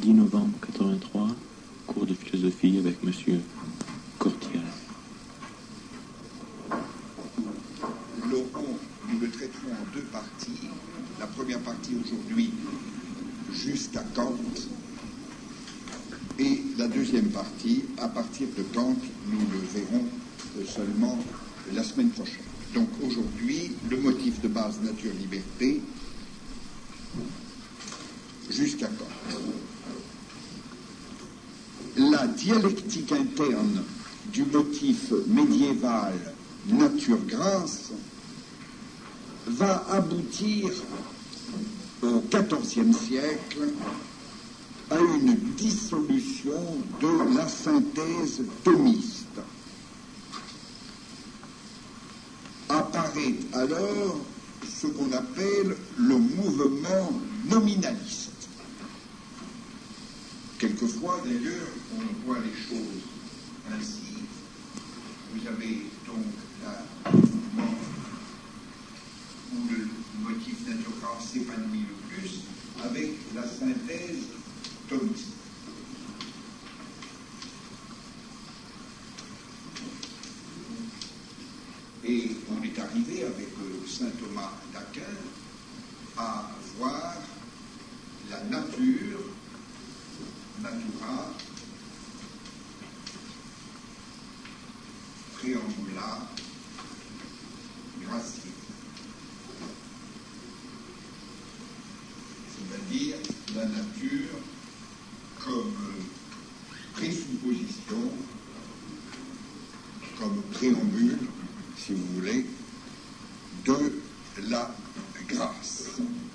10 novembre 83, cours de philosophie avec Monsieur Cortial. Nous le traiterons en deux parties. La première partie aujourd'hui jusqu'à Kant, et la deuxième partie à partir de Kant, nous le verrons seulement la semaine prochaine. Donc aujourd'hui, le motif de base nature-liberté jusqu'à Kant. La dialectique interne du motif médiéval nature-grâce va aboutir au XIVe siècle à une dissolution de la synthèse thomiste. Apparaît alors ce qu'on appelle le mouvement nominaliste. Quelquefois, d'ailleurs, on voit les choses ainsi. Vous avez donc mouvement où le motif nature-grâce s'épanouit le plus avec la synthèse thomiste. Et on est arrivé avec saint Thomas d'Aquin à voir la nature, natura, preambula, gratia. C'est-à-dire la nature comme présupposition, comme préambule, si vous voulez, de la grâce.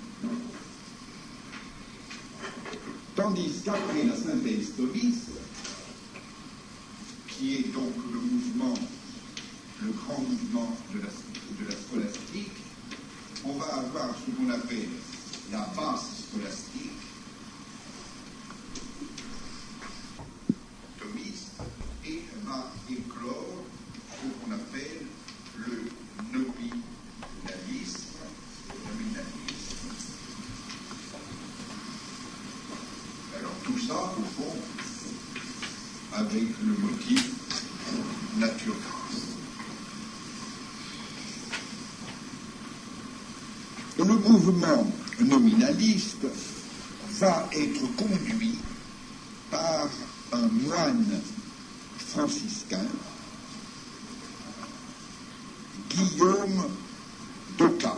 Tandis qu'après la synthèse thomiste, qui est donc le mouvement, le grand mouvement de la scolastique, on va avoir ce qu'on appelle la base scolastique, thomiste, et va éclore ce qu'on appelle le nominalisme. Alors tout ça, au fond, avec le motif nature-grâce. Le mouvement nominaliste va être conduit par un moine franciscain, Guillaume d'Occam.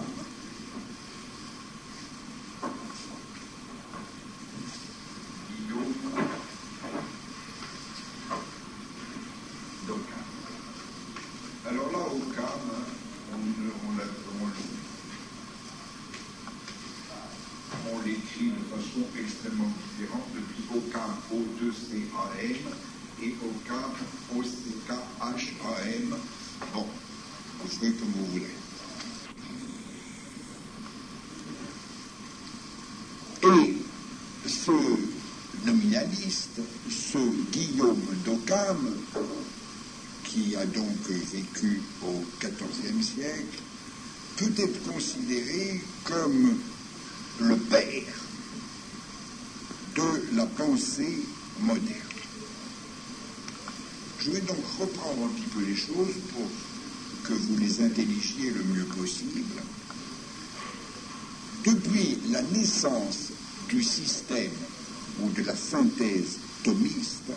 Alors là, Occam, on l'écrit de façon extrêmement différente depuis Occam, O2CAM, et Occam, OCKHAM. Bon, vous ferez comme vous voulez. Et ce nominaliste, ce Guillaume d'Occam, qui a donc vécu au XIVe siècle, peut être considéré comme le père de la pensée moderne. Je vais donc reprendre un petit peu les choses pour que vous les intelligiez le mieux possible. Depuis la naissance du système ou de la synthèse thomiste,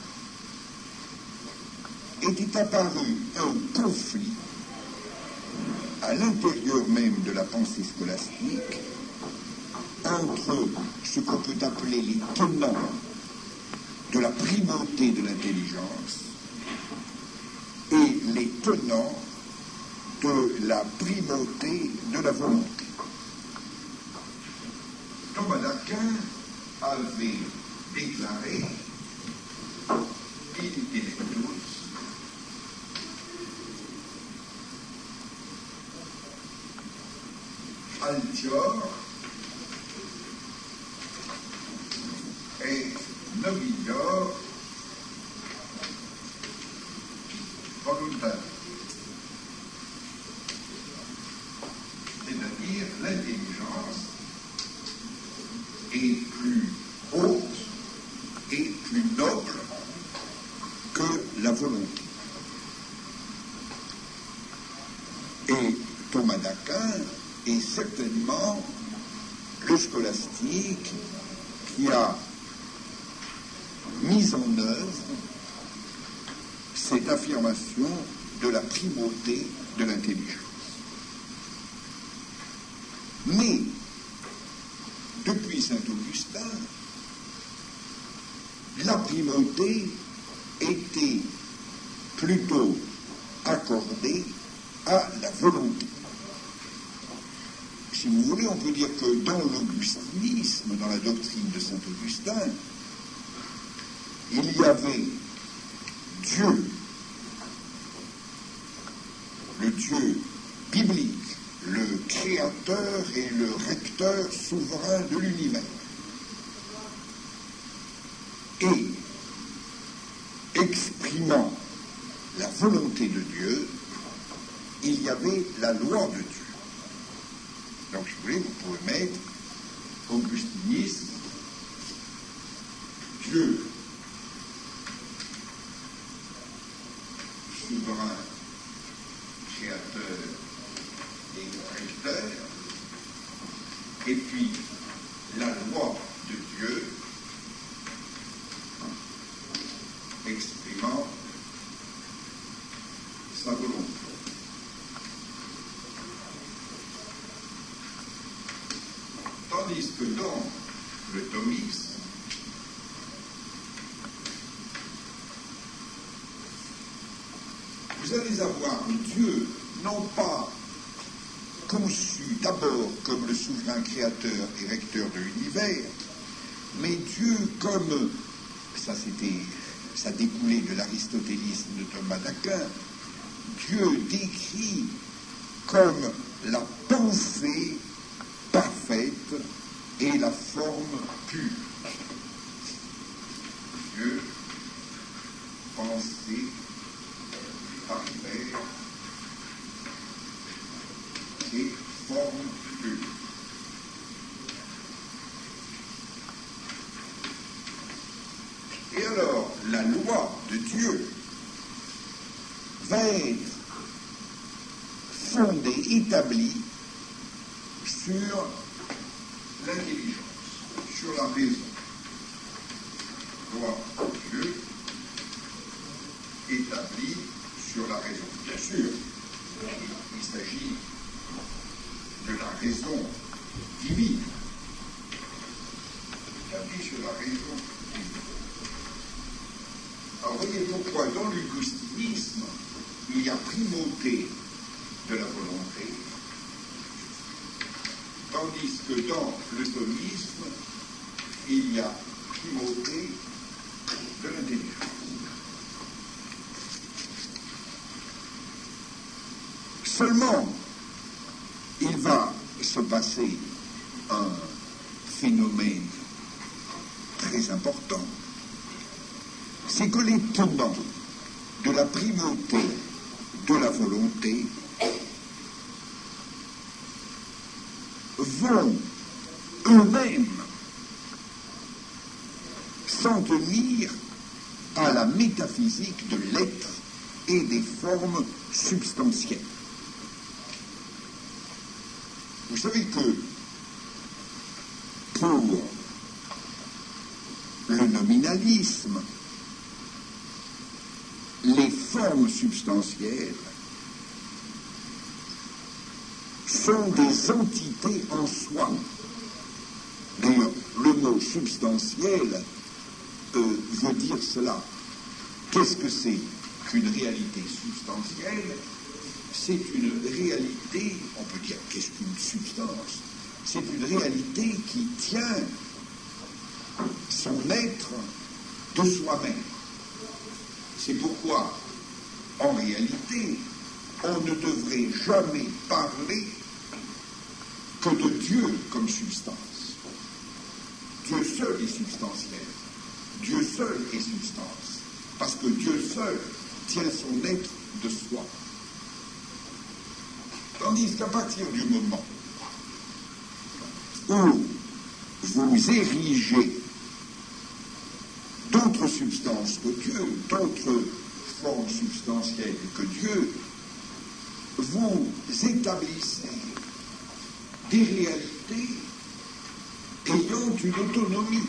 était apparu un conflit à l'intérieur même de la pensée scolastique entre ce qu'on peut appeler les tenants de la primauté de l'intelligence et les tenants de la primauté de la volonté. Thomas d'Aquin avait déclaré intellectus altior et nobilior voluntatis. C'est-à-dire l'intelligence est plus haute scolastique qui a mis en œuvre cette affirmation de la primauté de l'intelligence. Mais, depuis Saint-Augustin, la primauté était plutôt accordée à la volonté. Si vous voulez, on peut dire que dans l'augustinisme, dans la doctrine de Saint-Augustin, il y avait Dieu, le Dieu biblique, le créateur et le recteur souverain de l'univers. Et exprimant la volonté de Dieu, il y avait la loi de Dieu. Donc, si vous voulez, vous pouvez mettre augustinisme, Dieu souverain, créateur et recteur, et puis la loi de Dieu exprimant sa volonté. Tandis que dans le thomisme, vous allez avoir Dieu non pas conçu d'abord comme le souverain créateur et recteur de l'univers, mais Dieu comme, ça découlait de l'aristotélisme de Thomas d'Aquin, Dieu décrit comme la pensée parfaite et la forme pure. Dieu, pensée parfaite et forme pure. Et alors, la loi de Dieu va être fondée, établie sur l'intelligence, sur la raison. Loi de Dieu établie sur la raison. Bien sûr, il s'agit de la raison divine, établie sur la raison divine. Alors, voyez pourquoi dans l'augustinisme, il y a primauté de la volonté, tandis que dans le thomisme, il y a primauté de l'intelligence. Seulement, il va se passer un phénomène très important, c'est que les tenants de la primauté de la volonté vont eux-mêmes s'en tenir à la métaphysique de l'être et des formes substantielles. Vous savez que pour le nominalisme, les formes substantielles sont des entités en soi. D'ailleurs, le mot substantiel veut dire cela. Qu'est-ce que c'est qu'une réalité substantielle? C'est une réalité, on peut dire, qu'est-ce qu'une substance? C'est une réalité qui tient son être de soi-même. C'est pourquoi, en réalité, on ne devrait jamais parler que de Dieu comme substance. Dieu seul est substantiel. Dieu seul est substance. Parce que Dieu seul tient son être de soi. Tandis qu'à partir du moment où vous érigez d'autres substances que Dieu, d'autres formes substantielles que Dieu, vous établissez des réalités ayant une autonomie.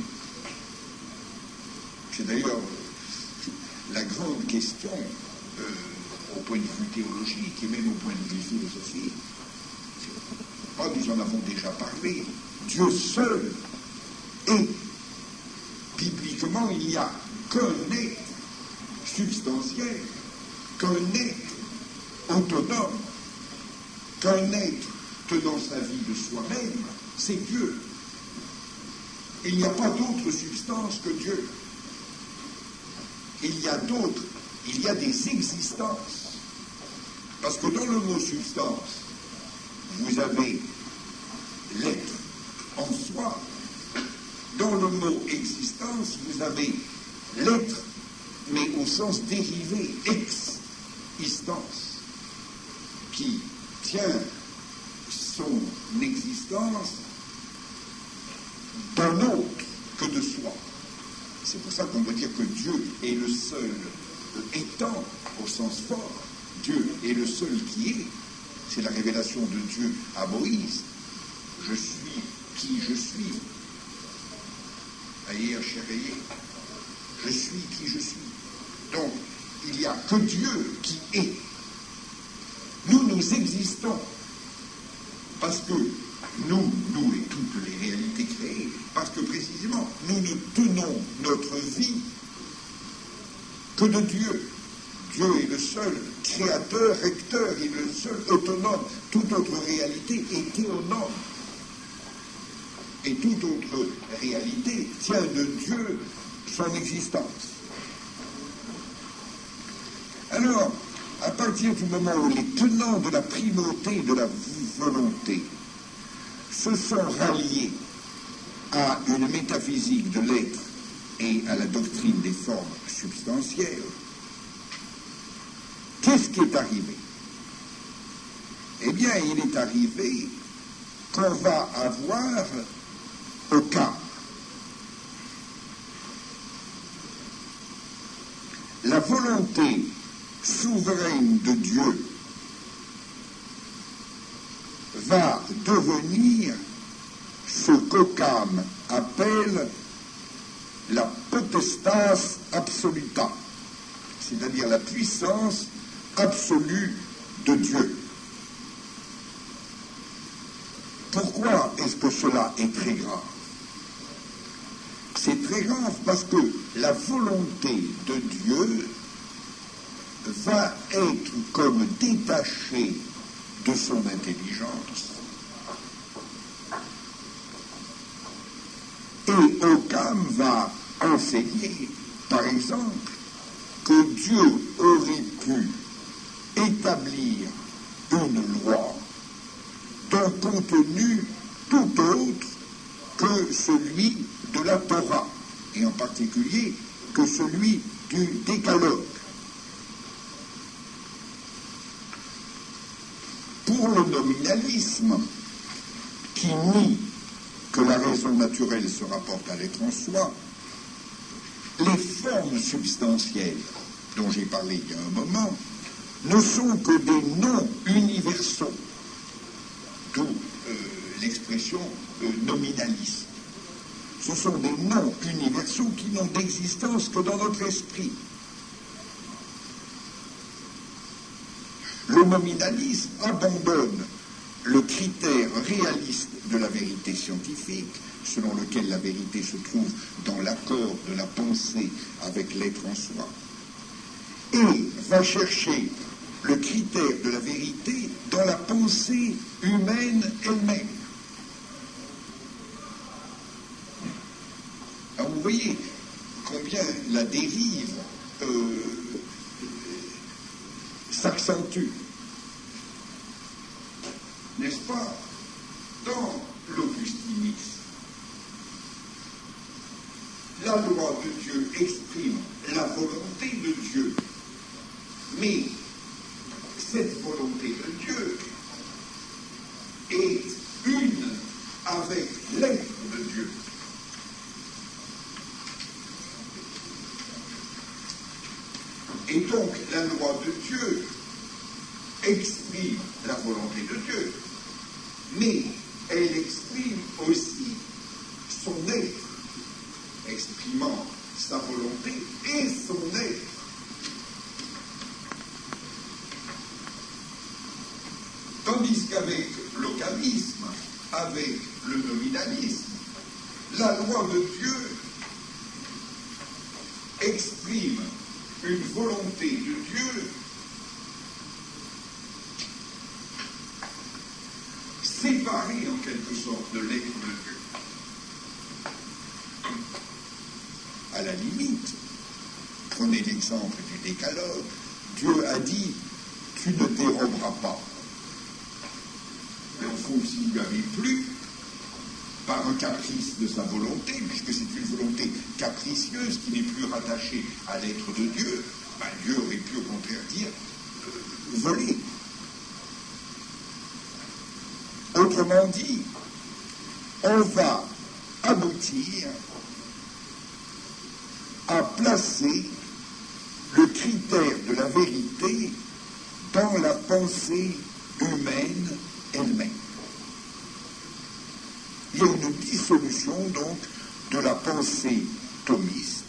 C'est d'ailleurs la grande question au point de vue théologique et même au point de vue philosophique. Nous en avons déjà parlé. Dieu seul est. Bibliquement, il n'y a qu'un être substantiel, qu'un être autonome, qu'un être tenant sa vie de soi-même, c'est Dieu. Il n'y a pas d'autre substance que Dieu. Il y a des existences. Parce que dans le mot substance, vous avez l'être en soi. Dans le mot existence, vous avez l'être, mais au sens dérivé, existence, qui tient son existence d'un autre que de soi. C'est pour ça qu'on veut dire que Dieu est le seul étant, au sens fort. Dieu est le seul qui est. C'est la révélation de Dieu à Moïse. Je suis qui je suis. Aïe, chérie, je suis qui je suis. Donc, il n'y a que Dieu qui est. Nous existons. Parce que nous et toutes les réalités créées, parce que précisément, nous ne tenons notre vie que de Dieu. Dieu est le seul créateur, recteur, il est le seul autonome. Toute autre réalité est théonome. Et toute autre réalité tient de Dieu son existence. Alors, à partir du moment où les tenants de la primauté de la volonté se sont ralliés à une métaphysique de l'être et à la doctrine des formes substantielles, qu'est-ce qui est arrivé? Eh bien, il est arrivé qu'on va avoir au cas la volonté souveraine de Dieu va devenir ce qu'Occam appelle la potestas absoluta, c'est-à-dire la puissance absolue de Dieu. Pourquoi est-ce que cela est très grave? C'est très grave parce que la volonté de Dieu va être comme détachée de son intelligence. Et Occam va enseigner, par exemple, que Dieu aurait pu établir une loi d'un contenu tout autre que celui de la Torah, et en particulier que celui du Décalogue. Pour le nominalisme, qui nie que la raison naturelle se rapporte à l'être en soi, les formes substantielles dont j'ai parlé il y a un moment ne sont que des noms universaux, d'où l'expression nominaliste. Ce sont des noms universaux qui n'ont d'existence que dans notre esprit. Le nominalisme abandonne le critère réaliste de la vérité scientifique, selon lequel la vérité se trouve dans l'accord de la pensée avec l'être en soi, et va chercher le critère de la vérité dans la pensée humaine elle-même. Alors vous voyez combien la dérive s'accentue, n'est-ce pas? Dans l'augustinisme, la loi de Dieu exprime la volonté de Dieu, mais cette volonté de Dieu est une avec l'être de Dieu. Et donc la loi de Dieu exprime la volonté de Dieu, mais elle exprime aussi son être, exprimant sa volonté et son être. Tandis qu'avec l'ocamisme, avec le nominalisme, la loi de Dieu exprime une volonté de Dieu séparée en quelque sorte de l'être de Dieu. À la limite, prenez l'exemple du décalogue, Dieu a dit « tu ne déroberas pas ». Mais au fond, s'il lui avait plu, par un caprice de sa volonté, puisque c'est une volonté capricieuse qui n'est plus rattachée à l'être de Dieu, ben Dieu aurait pu au contraire dire voler. Autrement dit, on va aboutir à placer le critère de la vérité dans la pensée humaine elle-même. Il y a une dissolution donc de la pensée thomiste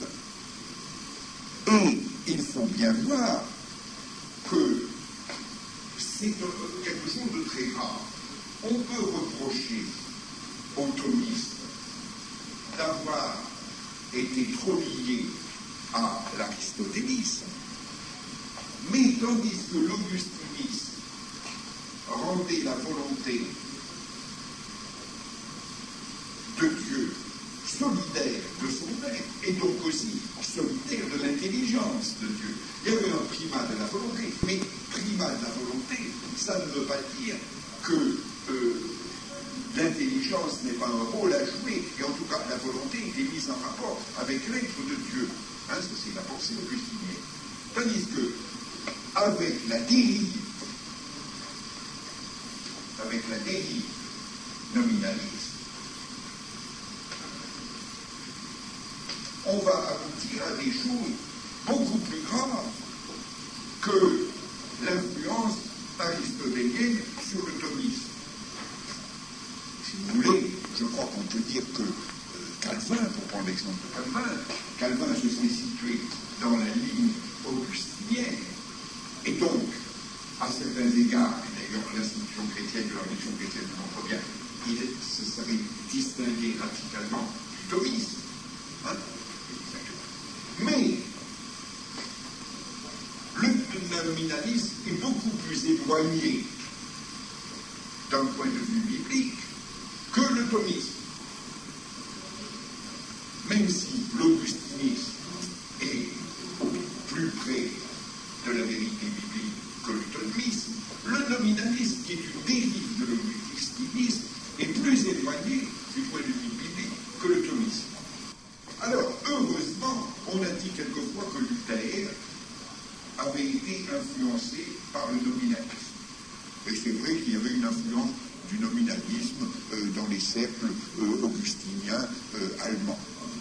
et il faut bien voir que c'est quelque chose de très rare. On peut reprocher aux thomistes d'avoir été trop liés à l'aristotélisme, mais tandis que l'augustinisme rendait la volonté de Dieu solidaire de son être et donc aussi solidaire de l'intelligence de Dieu. Il y avait un primat de la volonté, mais primat de la volonté, ça ne veut pas dire que l'intelligence n'est pas un rôle à jouer, et en tout cas la volonté est mise en rapport avec l'être de Dieu. Hein, ça c'est la pensée augustinienne. Tandis que avec la dérive nominaliste, on va aboutir à des choses beaucoup plus graves que l'influence aristotélienne sur le thomisme. Si vous voulez, je crois qu'on peut dire que Calvin, pour prendre l'exemple de Calvin se serait situé dans la ligne augustinienne, et donc, à certains égards, et d'ailleurs l'institution chrétienne de la religion chrétienne le montre bien, il se serait distingué radicalement du thomisme. Hein? Mais le nominalisme est beaucoup plus éloigné d'un point de vue biblique que le thomisme. Même si l'augustinisme est plus près de la vérité biblique que le thomisme, le nominalisme, qui est une dérive de l'augustinisme, est plus éloigné du point de vue biblique que le thomisme. Alors, heureusement, on a dit quelquefois que Luther avait été influencé par le nominalisme. Et c'est vrai qu'il y avait une influence du nominalisme dans les cercles augustiniens allemands.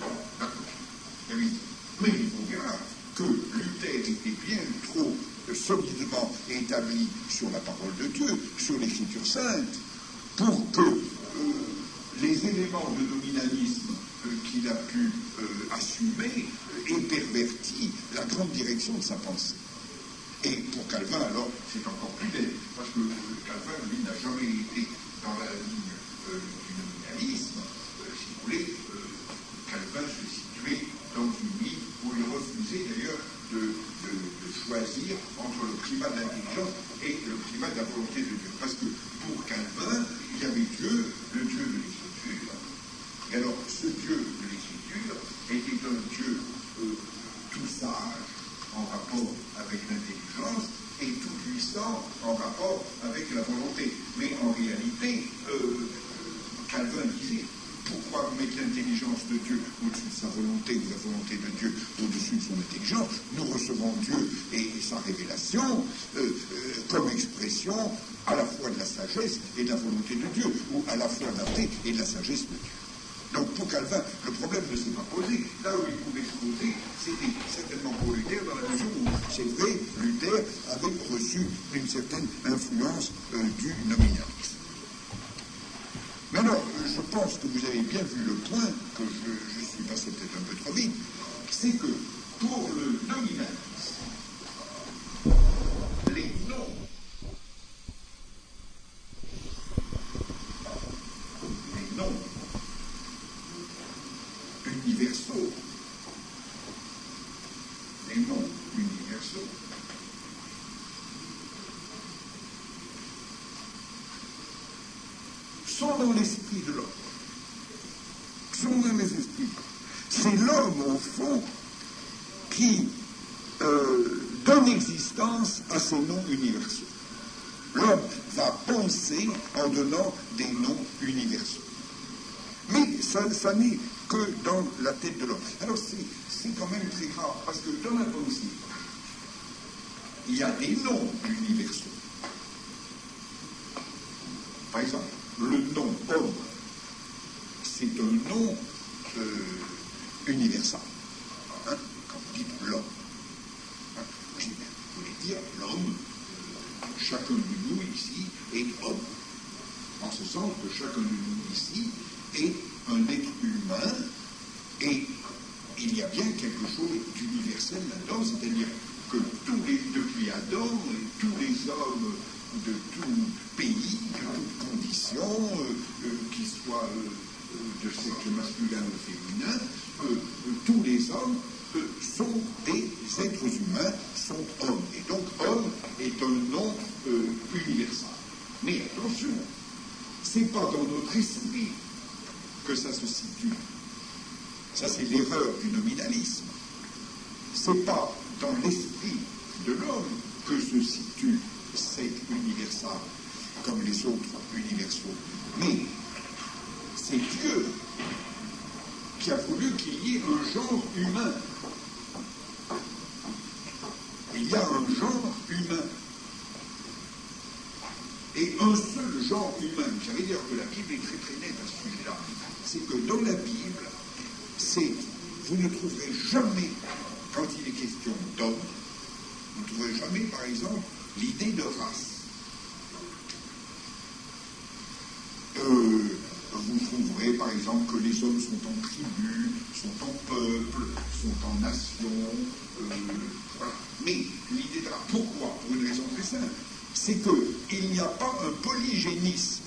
Mais il faut bien que Luther était bien trop solidement établi sur la parole de Dieu, sur l'Écriture sainte, pour que les éléments de nominalisme qu'il a pu assumer aient perverti la grande direction de sa pensée. Et pour Calvin, alors, c'est encore plus bête, parce que Calvin, lui, n'a jamais été dans la ligne du nominalisme. Si vous voulez, Calvin se situait dans une ligne où il refusait d'ailleurs de choisir entre le primat de l'intelligence et le primat de la volonté de Dieu. Parce que pour Calvin, il y avait Dieu, le Dieu de l'Écriture. Et alors, ce Dieu de l'Écriture était un Dieu tout sage en rapport avec l'intelligence et tout puissant en rapport avec la volonté. Mais en réalité, Calvin disait, pourquoi mettre l'intelligence de Dieu au-dessus de sa volonté ou la volonté de Dieu au-dessus de son intelligence? Nous recevons Dieu et sa révélation comme expression à la fois de la sagesse et de la volonté de Dieu, ou à la fois de la paix et de la sagesse de Dieu. Donc pour Calvin, le problème ne s'est pas posé. Là où il pouvait se poser, c'était certainement pour Luther, dans la mesure où, c'est vrai, Luther avait reçu une certaine influence du nominalisme. Mais alors, je pense que vous avez bien vu le point, que je suis passé peut-être un peu trop vite, c'est que pour le nominalisme, les noms universaux, sont dans l'esprit de l'homme, sont dans les esprits. C'est l'homme, au fond, qui donne existence à ces noms universaux. L'homme va penser en donnant des noms universaux. Mais ça n'est que dans la tête de l'homme. Alors c'est quand même très grave, parce que dans la pensée, il y a des noms universaux. Par exemple, le nom homme, c'est un nom universal. Hein, quand vous dites l'homme, hein, vous voulez dire l'homme, chacun de nous ici est homme. En ce sens que chacun de nous ici est un être humain, et il y a bien quelque chose d'universel là-dedans, c'est-à-dire que depuis Adam, tous les hommes de tout pays, de toute condition, qu'ils soient de sexe masculin ou féminin, tous les hommes sont des êtres humains, sont hommes. Et donc homme est un nom universel. Mais attention, c'est pas dans notre esprit que ça se situe. Ça, c'est l'erreur du nominalisme. C'est pas dans l'esprit de l'homme que se situe cet universal, comme les autres universaux. Mais c'est Dieu qui a voulu qu'il y ait un genre humain. Il y a un genre humain. Et un seul genre humain. J'allais dire que la Bible est très très nette à ce sujet-là. C'est que dans la Bible, vous ne trouverez jamais, quand il est question d'homme, vous ne trouverez jamais, par exemple, l'idée de race. Vous trouverez, par exemple, que les hommes sont en tribu, sont en peuple, sont en nation. Voilà. Mais l'idée de race, pourquoi? Pour une raison très simple. C'est qu'il n'y a pas un polygénisme,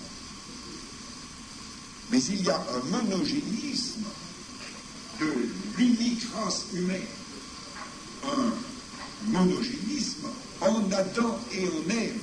mais il y a un monogénisme de l'unique race humaine. Un monogénisme en Adam et en Ève.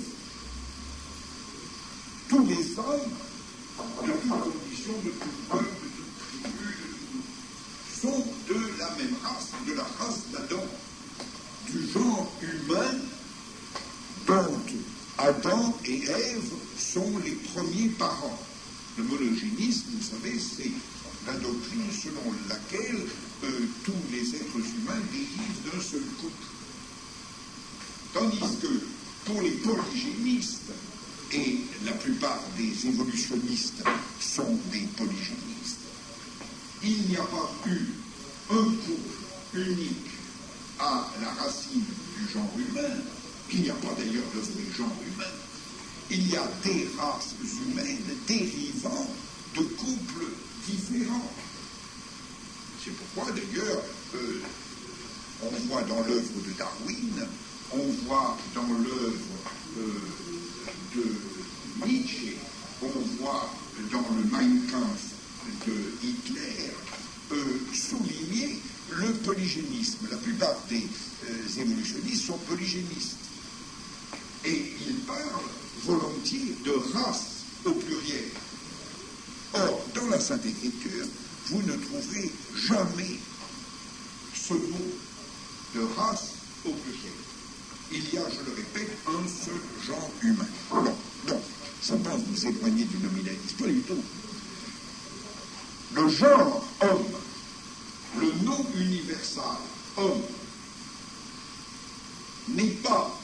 Tous les hommes, de toute condition, de tout peuple, de toute tribu, sont de la même race, de la race d'Adam, du genre humain dont Adam et Ève sont les premiers parents. Le monogénisme, vous savez, c'est la doctrine selon laquelle tous les êtres humains dérivent d'un seul couple. Tandis que pour les polygénistes, et la plupart des évolutionnistes sont des polygénistes, il n'y a pas eu un couple unique à la racine du genre humain. Il n'y a pas d'ailleurs de vrai genre humain. Il y a des races humaines dérivant de couples différents. C'est pourquoi d'ailleurs on voit dans l'œuvre de Darwin, on voit dans l'œuvre de Nietzsche, on voit dans le Mein Kampf de Hitler souligner le polygénisme. La plupart des évolutionnistes sont polygénistes. Et ils parlent volontiers de race au pluriel. Or, dans la Sainte Écriture, vous ne trouverez jamais ce mot de race au pluriel. Il y a, je le répète, un seul genre humain. Bon, donc, ça pense vous éloigner du nominalisme, pas du tout. Le genre homme, le nom universal homme, n'est pas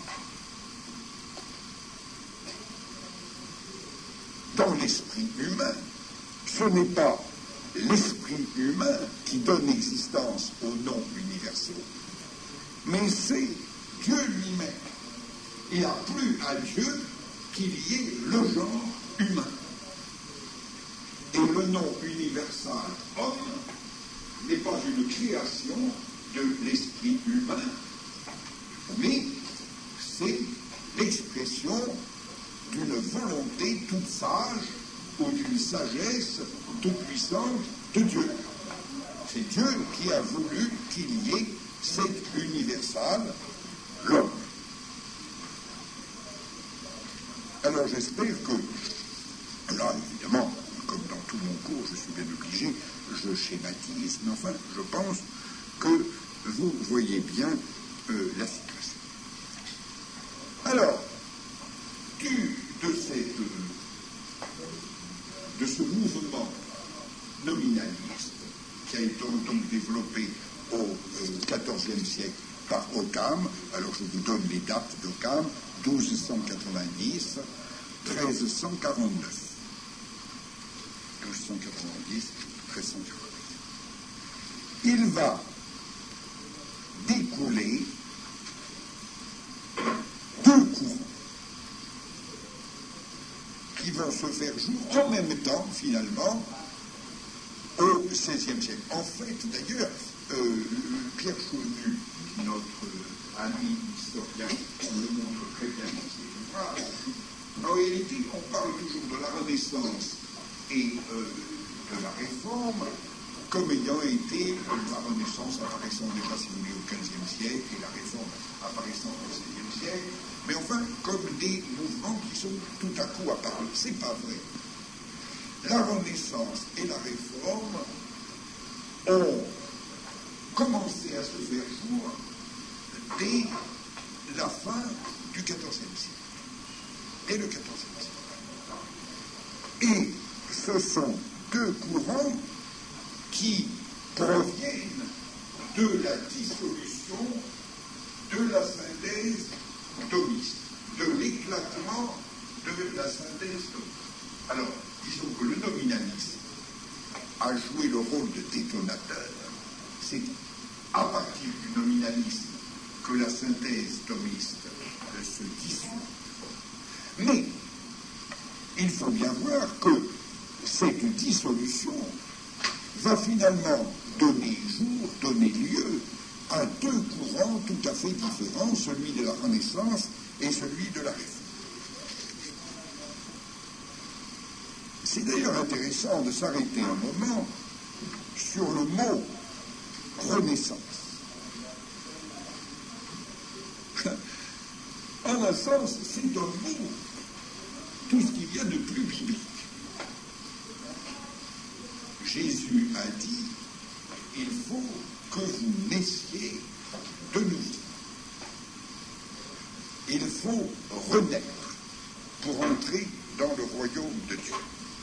dans l'esprit humain. Ce n'est pas l'esprit humain qui donne existence aux noms universaux, mais c'est Dieu lui-même. Il a plu à Dieu qu'il y ait le genre humain. Et le nom universal homme n'est pas une création de l'esprit humain, mais c'est l'expression d'une volonté toute sage ou d'une sagesse toute puissante de Dieu. C'est Dieu qui a voulu qu'il y ait cet universal, l'homme. Alors j'espère que, là évidemment, comme dans tout mon cours, je suis bien obligé, je schématise, mais enfin, je pense que vous voyez bien la situation. Alors, de ce mouvement nominaliste qui a été donc développé au XIVe siècle par Occam, alors je vous donne les dates d'Occam, 1290, 1349. 1290, 1349. Il va découler deux courants qui vont se faire jour en même temps, finalement, au XVIe siècle. En fait, d'ailleurs, Pierre Chaunu, notre ami historien, le montre très bien dans ses ouvrages. En réalité, on parle toujours de la Renaissance et de la Réforme comme ayant été la Renaissance apparaissant déjà, si vous voulez, au XVe siècle et la Réforme apparaissant au XVIe siècle, mais enfin comme des mouvements qui sont tout à coup apparus. C'est pas vrai. La Renaissance et la Réforme ont commencé à se faire jour dès la fin du XIVe siècle. Dès le XIVe siècle. Et ce sont deux courants qui proviennent de la dissolution de la synthèse thomiste, de l'éclatement de la synthèse thomiste. Alors, disons que le nominalisme a joué le rôle de détonateur. C'est à partir du nominalisme que la synthèse thomiste se dissout. Mais il faut bien voir que cette dissolution va finalement donner lieu à deux courants tout à fait différents, celui de la Renaissance et celui de la Réforme. C'est d'ailleurs intéressant de s'arrêter un moment sur le mot Renaissance. En un sens, c'est un mot, tout ce qu'il y a de plus biblique. Jésus a dit, il faut que vous naissiez de nouveau. Il faut renaître pour entrer dans le royaume de Dieu.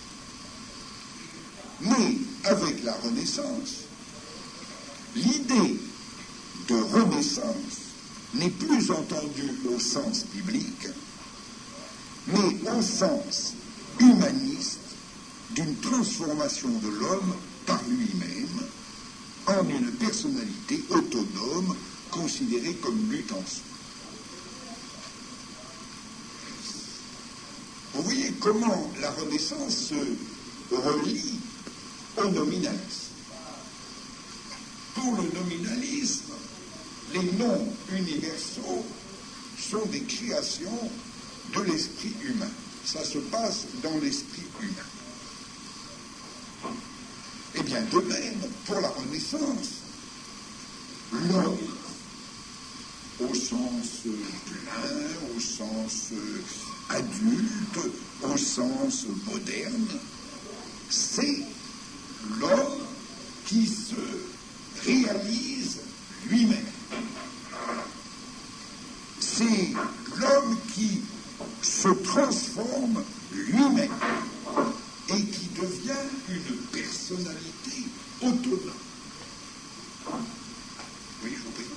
Mais avec la Renaissance, l'idée de renaissance n'est plus entendue au sens biblique, mais au sens humaniste d'une transformation de l'homme par lui-même en une personnalité autonome considérée comme mutant. Vous voyez comment la Renaissance se relie au nominalisme. Pour le nominalisme, les noms universaux sont des créations de l'esprit humain. Ça se passe dans l'esprit humain. Eh bien, de même, pour la Renaissance, l'homme, au sens plein, au sens adulte, au sens moderne, c'est l'homme qui se réalise lui-même. C'est l'homme qui se transforme lui-même et qui devient une personnalité autonome. Oui, je vous prie.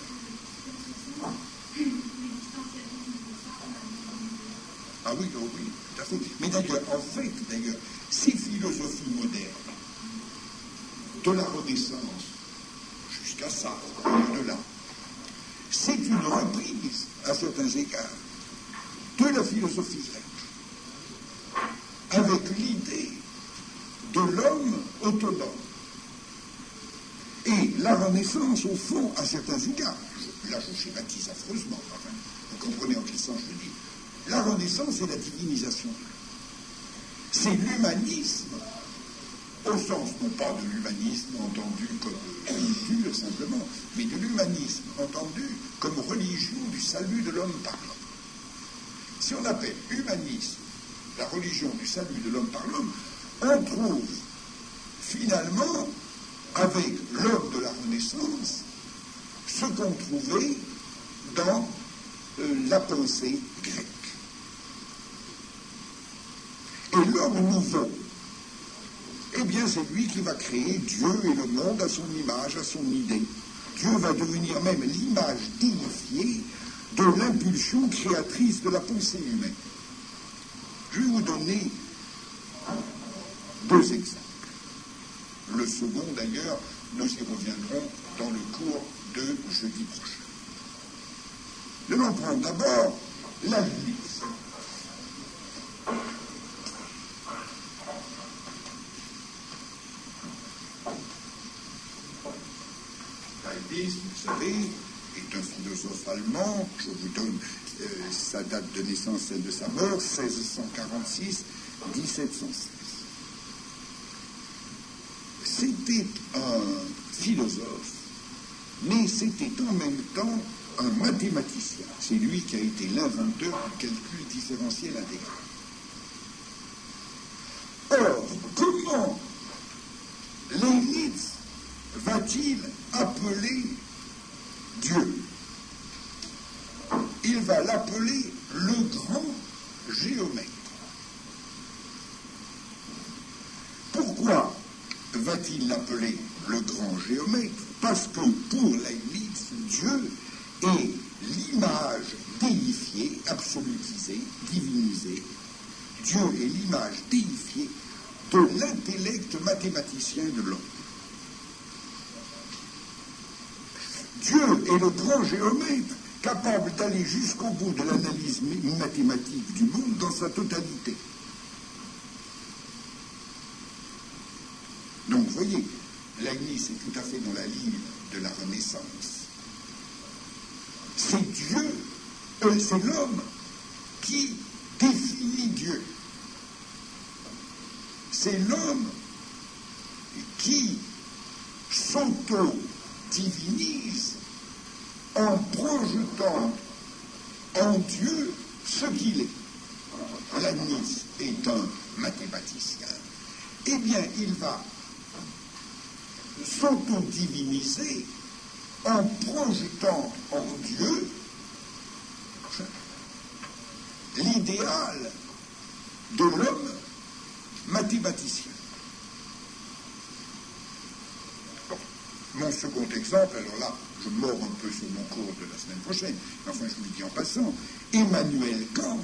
Ah oui, oh oui, tout à fait. Mais d'ailleurs, ces philosophies modernes, de la Renaissance jusqu'à Sartre, au-delà, c'est une reprise, à certains égards, de la philosophie grecque, avec l'idée de l'homme autonome. Et la Renaissance, au fond, à certains égards, là je schématise affreusement, enfin, vous comprenez en quel sens je le dis, la Renaissance c'est la divinisation. C'est l'humanisme, au sens non pas de l'humanisme entendu comme culture simplement, mais de l'humanisme entendu comme religion du salut de l'homme par l'homme. Si on appelle humanisme la religion du salut de l'homme par l'homme, on trouve finalement, avec l'homme de la Renaissance, ce qu'on trouvait dans la pensée grecque. Et l'homme nouveau, eh bien c'est lui qui va créer Dieu et le monde à son image, à son idée. Dieu va devenir même l'image déifiée de l'impulsion créatrice de la pensée humaine. Je vais vous donner 2 exemples. Le second, d'ailleurs, nous y reviendrons dans le cours de jeudi prochain. Nous allons prendre d'abord la Lise. Leibniz, vous savez, est un philosophe allemand. Je vous donne sa date de naissance et de sa mort, 1646-1716. C'était un philosophe, mais c'était en même temps un mathématicien. C'est lui qui a été l'inventeur du calcul différentiel intégral. Or, comment Leibniz va-t-il appeler Dieu? Il va l'appeler le grand géomètre. Pourquoi va-t-il l'appeler le grand géomètre? Parce que pour Leibniz, Dieu est l'image déifiée, absolutisée, divinisée. Dieu est l'image déifiée de l'intellect mathématicien de l'homme. Dieu est le grand géomètre capable d'aller jusqu'au bout de l'analyse mathématique du monde dans sa totalité. Donc, vous voyez, Leibniz est tout à fait dans la ligne de la Renaissance. C'est Dieu, c'est l'homme qui définit Dieu. C'est l'homme qui s'auto-divinise en projetant en Dieu ce qu'il est. Leibniz est un mathématicien. Eh bien, il va s'auto-diviniser en projetant en Dieu l'idéal de l'homme mathématicien. Bon. Mon second exemple, alors là, je mords un peu sur mon cours de la semaine prochaine, mais enfin je vous le dis en passant, Emmanuel Kant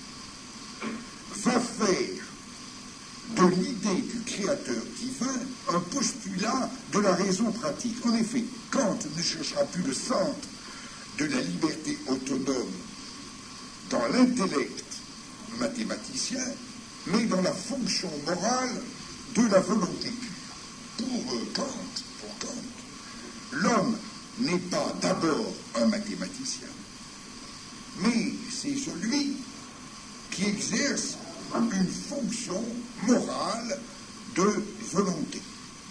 va faire de l'idée du créateur divin un postulat de la raison pratique. En effet, Kant ne cherchera plus le centre de la liberté autonome dans l'intellect mathématicien, mais dans la fonction morale de la volonté pure. Pour Kant, l'homme n'est pas d'abord un mathématicien, mais c'est celui qui exerce une fonction morale de volonté.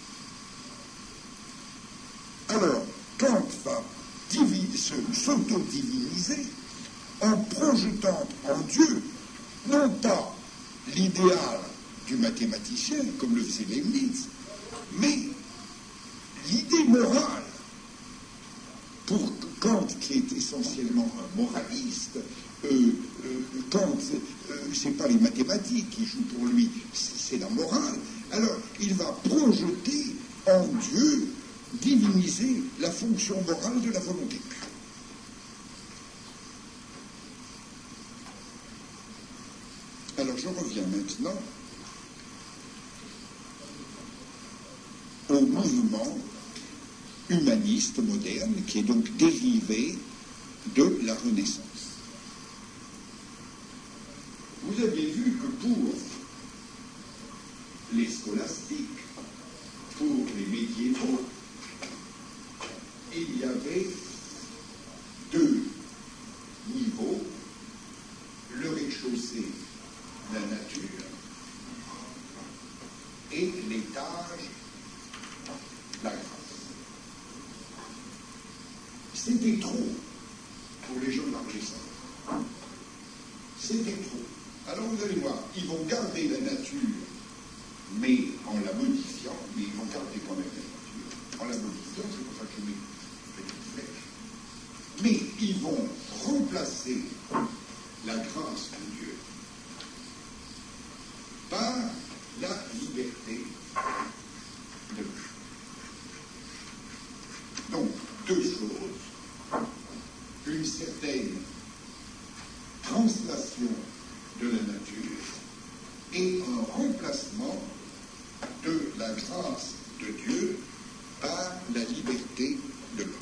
Alors, Kant va s'auto-diviniser en projetant en Dieu non pas l'idéal du mathématicien, comme le faisait Leibniz, mais l'idée morale. Pour Kant, qui est essentiellement un moraliste, Kant, c'est pas les mathématiques qui jouent pour lui, c'est la morale. Alors, il va projeter en Dieu, diviniser la fonction morale de la volonté pure. Alors, je reviens maintenant au mouvement humaniste moderne, qui est donc dérivé de la Renaissance. Vous avez vu que pour les scolastiques, pour les médiévaux, il y avait deux niveaux, le rez-de-chaussée, la nature, et l'étage, la grâce. C'était trop pour les gens de la Renaissance. C'était trop. Alors vous allez voir, ils vont garder la nature, mais en la modifiant, mais ils vont garder quand même la nature. En la modifiant, c'est pour ça que je mets une petite flèche. Mais ils vont remplacer la grâce de Dieu par la liberté de l'homme. Donc, deux choses. Une certaine translation de la nature et un remplacement de la grâce de Dieu par la liberté de l'homme.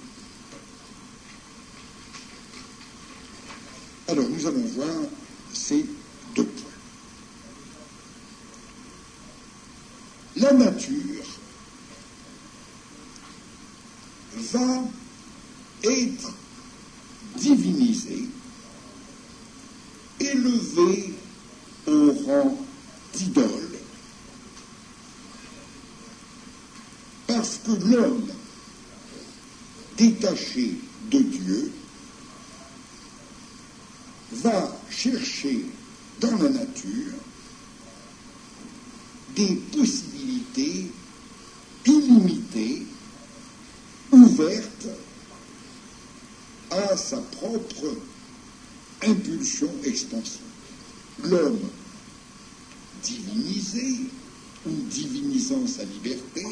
Alors, nous allons voir ces deux points. La nature va être divinisée, élevée au rang d'idole, parce que l'homme détaché de Dieu va chercher dans la nature des possibilités illimitées, ouvertes à sa propre impulsion expansive. L'homme divinisé ou divinisant sa liberté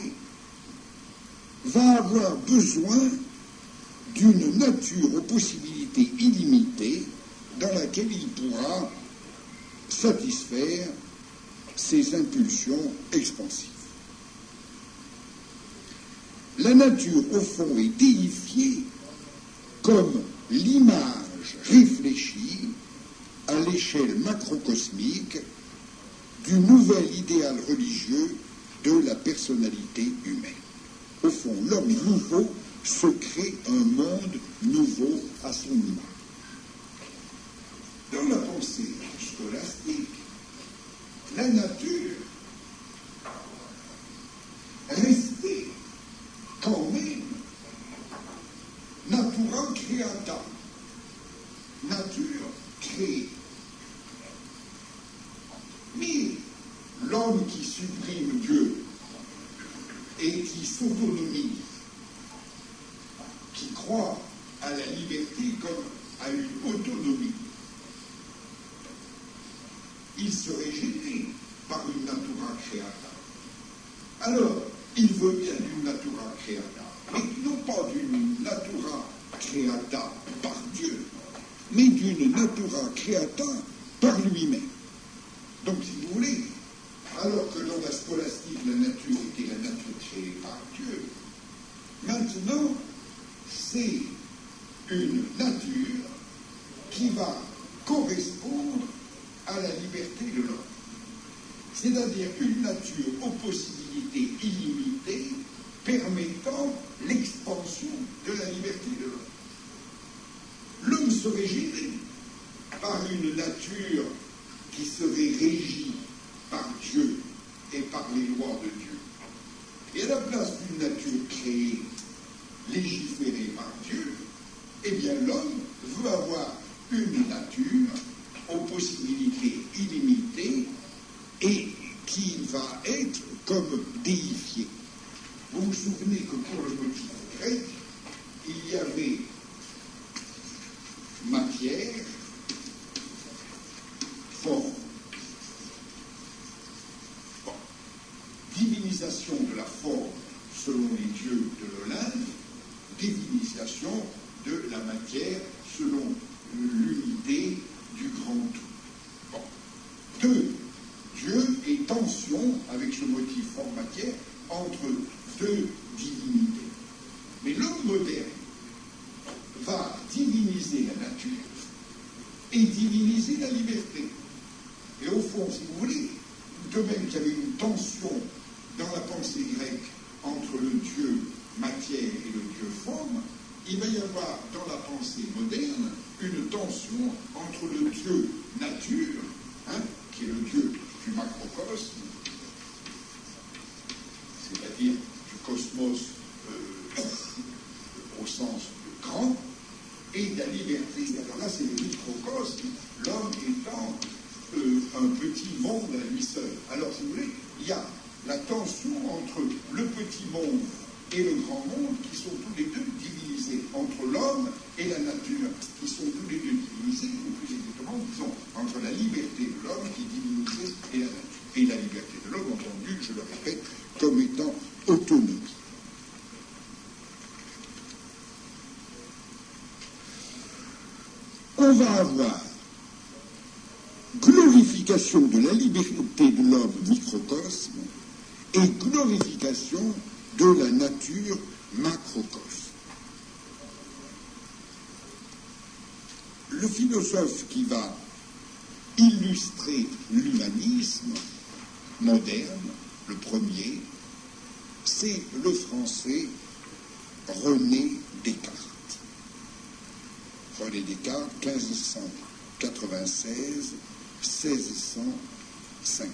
va avoir besoin d'une nature aux possibilités illimitées dans laquelle il pourra satisfaire ses impulsions expansives. La nature, au fond, est déifiée comme l'image réfléchie à l'échelle macrocosmique du nouvel idéal religieux de la personnalité humaine. Au fond, l'homme nouveau se crée un monde nouveau à son image. Dans la pensée scolastique, la nature restait quand même natura creata, nature créée. Mais l'homme qui supprime Dieu et qui s'autonomise, qui croit à la liberté comme à une autonomie, il serait gêné par une natura creata. Alors, il veut bien d'une natura creata, mais non pas d'une natura creata par Dieu, mais d'une natura creata par lui-même. Donc, si vous voulez, alors que dans la scolastique, la nature était la nature créée par Dieu, maintenant, c'est une nature qui va correspondre à la liberté de l'homme. C'est-à-dire une nature aux possibilités illimitées permettant l'expansion de la liberté de l'homme. L'homme serait gêné par une nature qui serait régie par Dieu et par les lois de Dieu. Et à la place d'une nature créée, légiférée par Dieu, eh bien l'homme veut avoir une nature aux possibilités illimitées et qui va être comme déifiée. Vous vous souvenez que pour le motif grec, il y avait matière, forme. Bon. Divinisation de la forme selon les dieux de l'Olympe, divinisation de la matière selon l'unité du grand tout. Bon. Deux, Dieu et tension avec ce motif forme-matière entre deux divinités. Mais l'homme moderne va diviniser la nature et diviniser la liberté. Et au fond, si vous voulez, de même qu'il y avait une tension dans la pensée grecque entre le Dieu matière et le Dieu forme, il va y avoir dans la pensée moderne une tension entre le Dieu nature, qui est le Dieu du macrocosme, c'est-à-dire du cosmos au sens grand, et de la liberté. Alors là, c'est le microcosme, l'homme étant un petit monde à lui seul. Alors, si vous voulez, il y a la tension entre le petit monde et le grand monde qui sont tous les deux divinisés, entre l'homme et la nature qui sont tous les deux divinisés, ou plus exactement, disons, entre la liberté de l'homme qui est divinisée et la nature. Et la liberté de l'homme, entendu, je le répète, comme étant autonome. On va avoir glorification de la liberté de l'homme microcosme et glorification de la nature macrocosme. Le philosophe qui va illustrer l'humanisme moderne, le premier, c'est le français René Descartes. René Descartes, 1596-1650.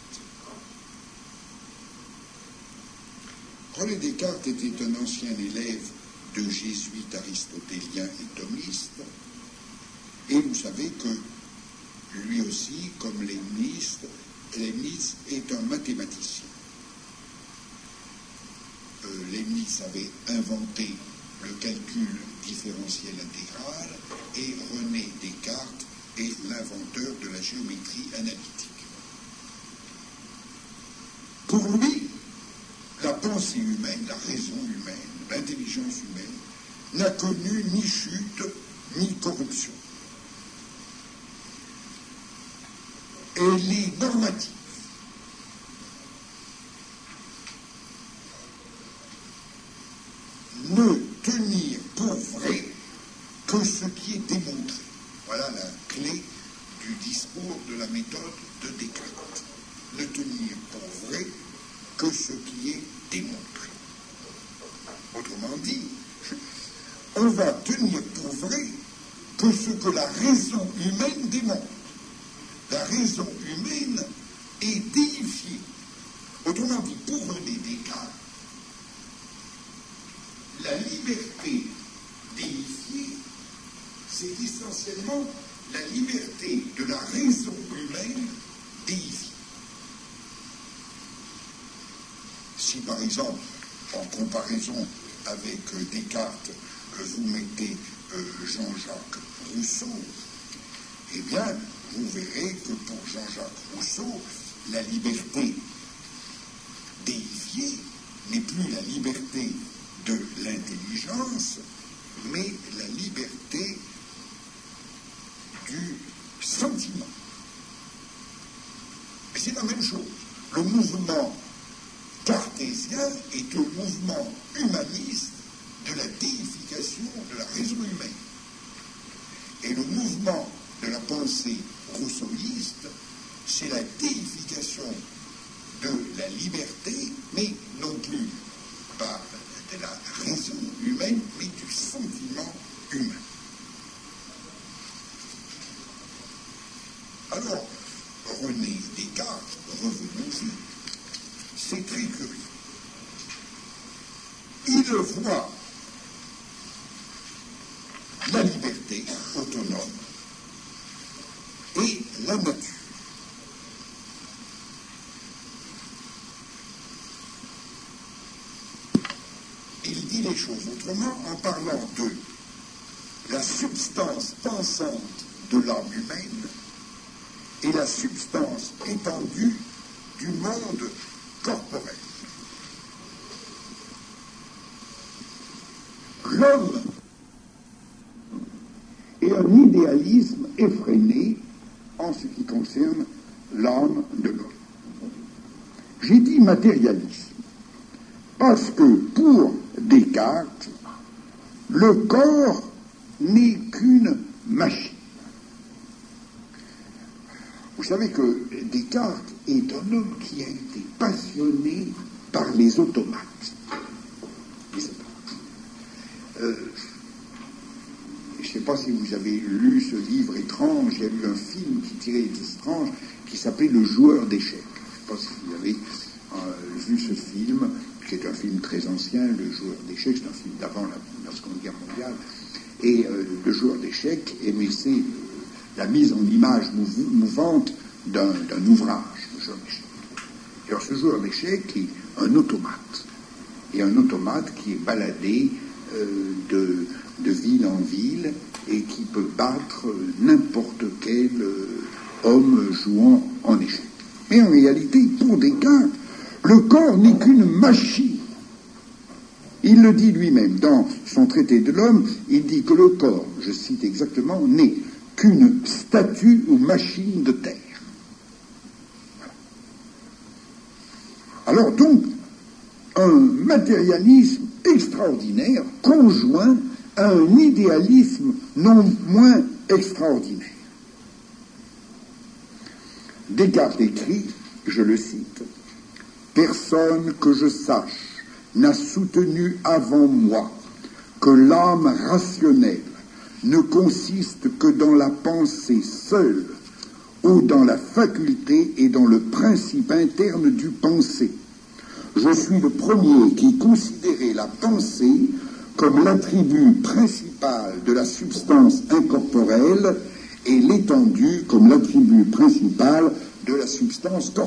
René Descartes était un ancien élève de jésuites aristotélien et thomistes, et vous savez que lui aussi, comme Leibniz est un mathématicien. Leibniz avait inventé le calcul différentiel intégral et René Descartes est l'inventeur de la géométrie analytique. Pour lui, la pensée humaine, la raison humaine, l'intelligence humaine n'a connu ni chute ni corruption. Elle est normative. Ne tenir pour vrai que ce qui est démontré. Voilà la clé du discours de la méthode de Descartes. Ne tenir pour vrai que ce qui est démontré. Autrement dit, on va tenir pour vrai que ce que la raison humaine démontre. La raison humaine est déifiée. Autrement dit, pour René Descartes, la liberté déifiée, c'est essentiellement la liberté de la raison humaine déifiée. Si par exemple, en comparaison avec Descartes, vous mettez Jean-Jacques Rousseau, eh bien, vous verrez que pour Jean-Jacques Rousseau, la liberté déifiée n'est plus la liberté de l'intelligence, mais la liberté du sentiment. Et c'est la même chose. Le mouvement cartésien est un mouvement humaniste de la déification de la raison humaine. Et le mouvement de la pensée rousseauiste, c'est la déification de la liberté, mais non plus par de la raison humaine, mais du sentiment humain. Alors, René Descartes, revenons-y, c'est très curieux. Il voit la liberté autonome et la nature. Il dit les choses autrement en parlant de la substance pensante de l'âme humaine et la substance étendue du monde corporel. L'homme est un idéalisme effréné en ce qui concerne l'âme de l'homme. J'ai dit matérialisme parce que pour Descartes, le corps n'est qu'une machine. Vous savez que Descartes est un homme qui a été passionné par les automates. Je ne sais pas si vous avez lu ce livre étrange, il y a eu un film qui tirait des étranges qui s'appelait Le joueur d'échecs. Je ne sais pas si vous avez vu ce film, qui est un film très ancien, Le joueur d'échecs, c'est un film d'avant la Seconde Guerre mondiale. Et Le joueur d'échecs, c'est la mise en image mouvante d'un ouvrage, le joueur d'échecs. Et alors ce joueur d'échecs est un automate. Et un automate qui est baladé de ville en ville et qui peut battre n'importe quel homme jouant en échecs. Mais en réalité, pour Descartes, le corps n'est qu'une machine. Il le dit lui-même dans son traité de l'homme, il dit que le corps, je cite exactement, n'est qu'une statue ou machine de terre. Voilà. Alors donc, un matérialisme extraordinaire conjoint à un idéalisme non moins extraordinaire. Descartes écrit, je le cite, « Personne que je sache n'a soutenu avant moi que l'âme rationnelle ne consiste que dans la pensée seule ou dans la faculté et dans le principe interne du penser. Je suis le premier qui considérait la pensée comme l'attribut principal de la substance incorporelle et l'étendue comme l'attribut principal de la substance corporelle. »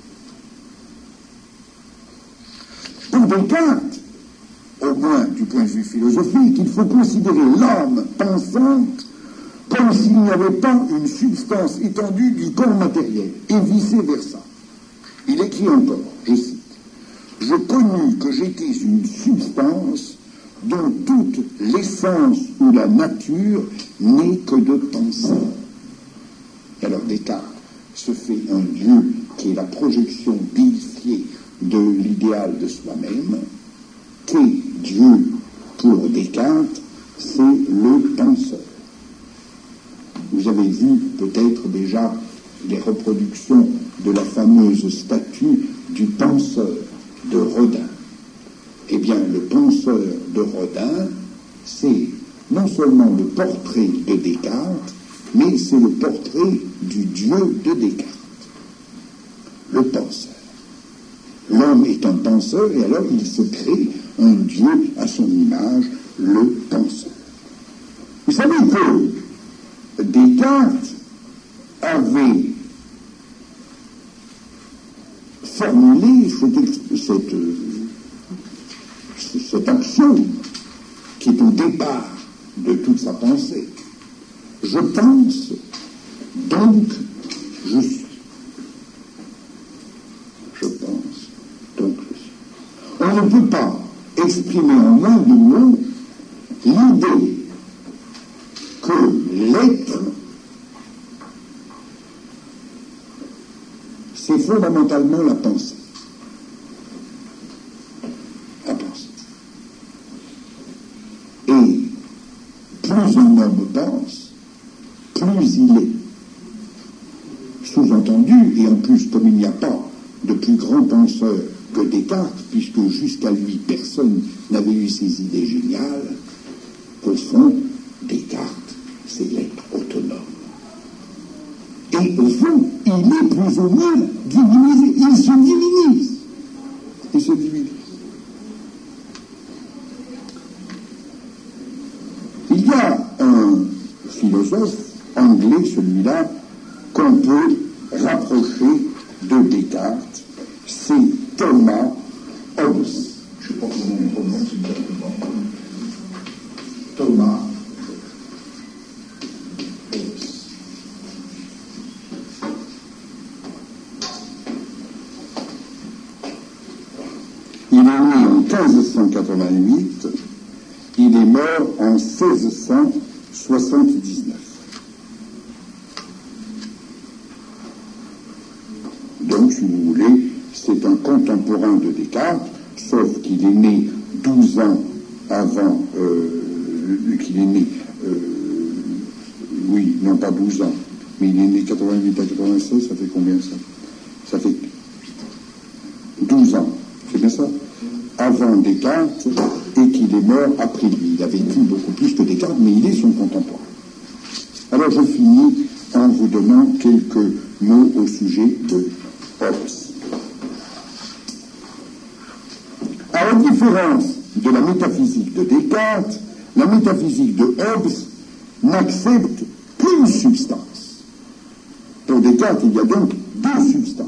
Pour Descartes, au moins du point de vue philosophique, il faut considérer l'âme pensante comme s'il n'y avait pas une substance étendue du corps matériel, et vice-versa. Il écrit encore, je cite, « Je connus que j'étais une substance dont toute l'essence ou la nature n'est que de pensée. » Et alors Descartes se fait un Dieu qui est la projection déifiée de l'idéal de soi-même, qu'est Dieu pour Descartes, c'est le penseur. Vous avez vu peut-être déjà les reproductions de la fameuse statue du penseur de Rodin. Eh bien, le penseur de Rodin, c'est non seulement le portrait de Descartes, mais c'est le portrait du Dieu de Descartes, le penseur. L'homme est un penseur, et alors il se crée un Dieu à son image, le penseur. Vous savez que Descartes avait formulé cet axiome qui est au départ de toute sa pensée. Je pense, donc je suis. Je pense, donc je suis. On ne peut pas exprimer en moins de mots l'idée que l'être, c'est fondamentalement la pensée. La pensée. Et plus un homme pense, plus il est. Sous-entendu, et en plus, comme il n'y a pas de plus grand penseur que Descartes, puisque jusqu'à lui, personne n'avait eu ces idées géniales, au fond, Descartes, c'est l'être autonome. Et au fond, il est plus ou moins divinisé. Il se divinise. Il se divinise. Il y a un philosophe anglais, celui-là, qu'on peut rapprocher de Descartes, c'est Thomas Hobbes. Je ne sais pas comment on prononce exactement. Thomas Hobbes. Il est né en 1588, il est mort en 1679. Donc, si vous voulez, c'est un contemporain de Descartes, sauf qu'il est né 12 ans avant, qu'il est né, oui, non pas 12 ans, mais il est né 88 à 96, ça fait combien ça? Ça fait 12 ans. C'est avant Descartes et qu'il est mort après lui. Il a vécu beaucoup plus que Descartes, mais il est son contemporain. Alors je finis en vous donnant quelques mots au sujet de Hobbes. À la différence de la métaphysique de Descartes, la métaphysique de Hobbes n'accepte qu'une substance. Pour Descartes, il y a donc deux substances.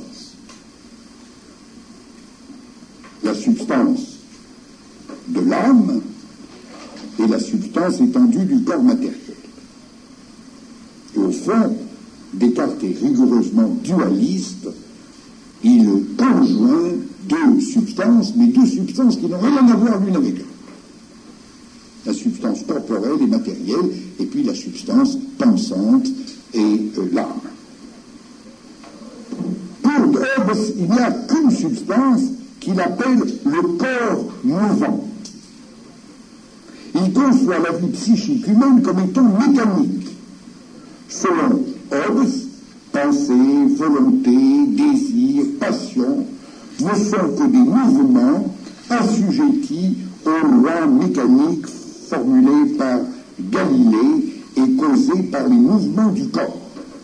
La substance de l'âme et la substance étendue du corps matériel. Et au fond, Descartes est rigoureusement dualiste. Il conjoint deux substances, mais deux substances qui n'ont rien à voir l'une avec l'autre. La substance corporelle et matérielle, et puis la substance pensante et l'âme. Pour Hobbes, il n'y a qu'une substance qu'il appelle le corps mouvant. Il conçoit la vie psychique humaine comme étant mécanique. Selon Hobbes, pensée, volonté, désir, passion ne sont que des mouvements assujettis aux lois mécaniques formulées par Galilée et causées par les mouvements du corps.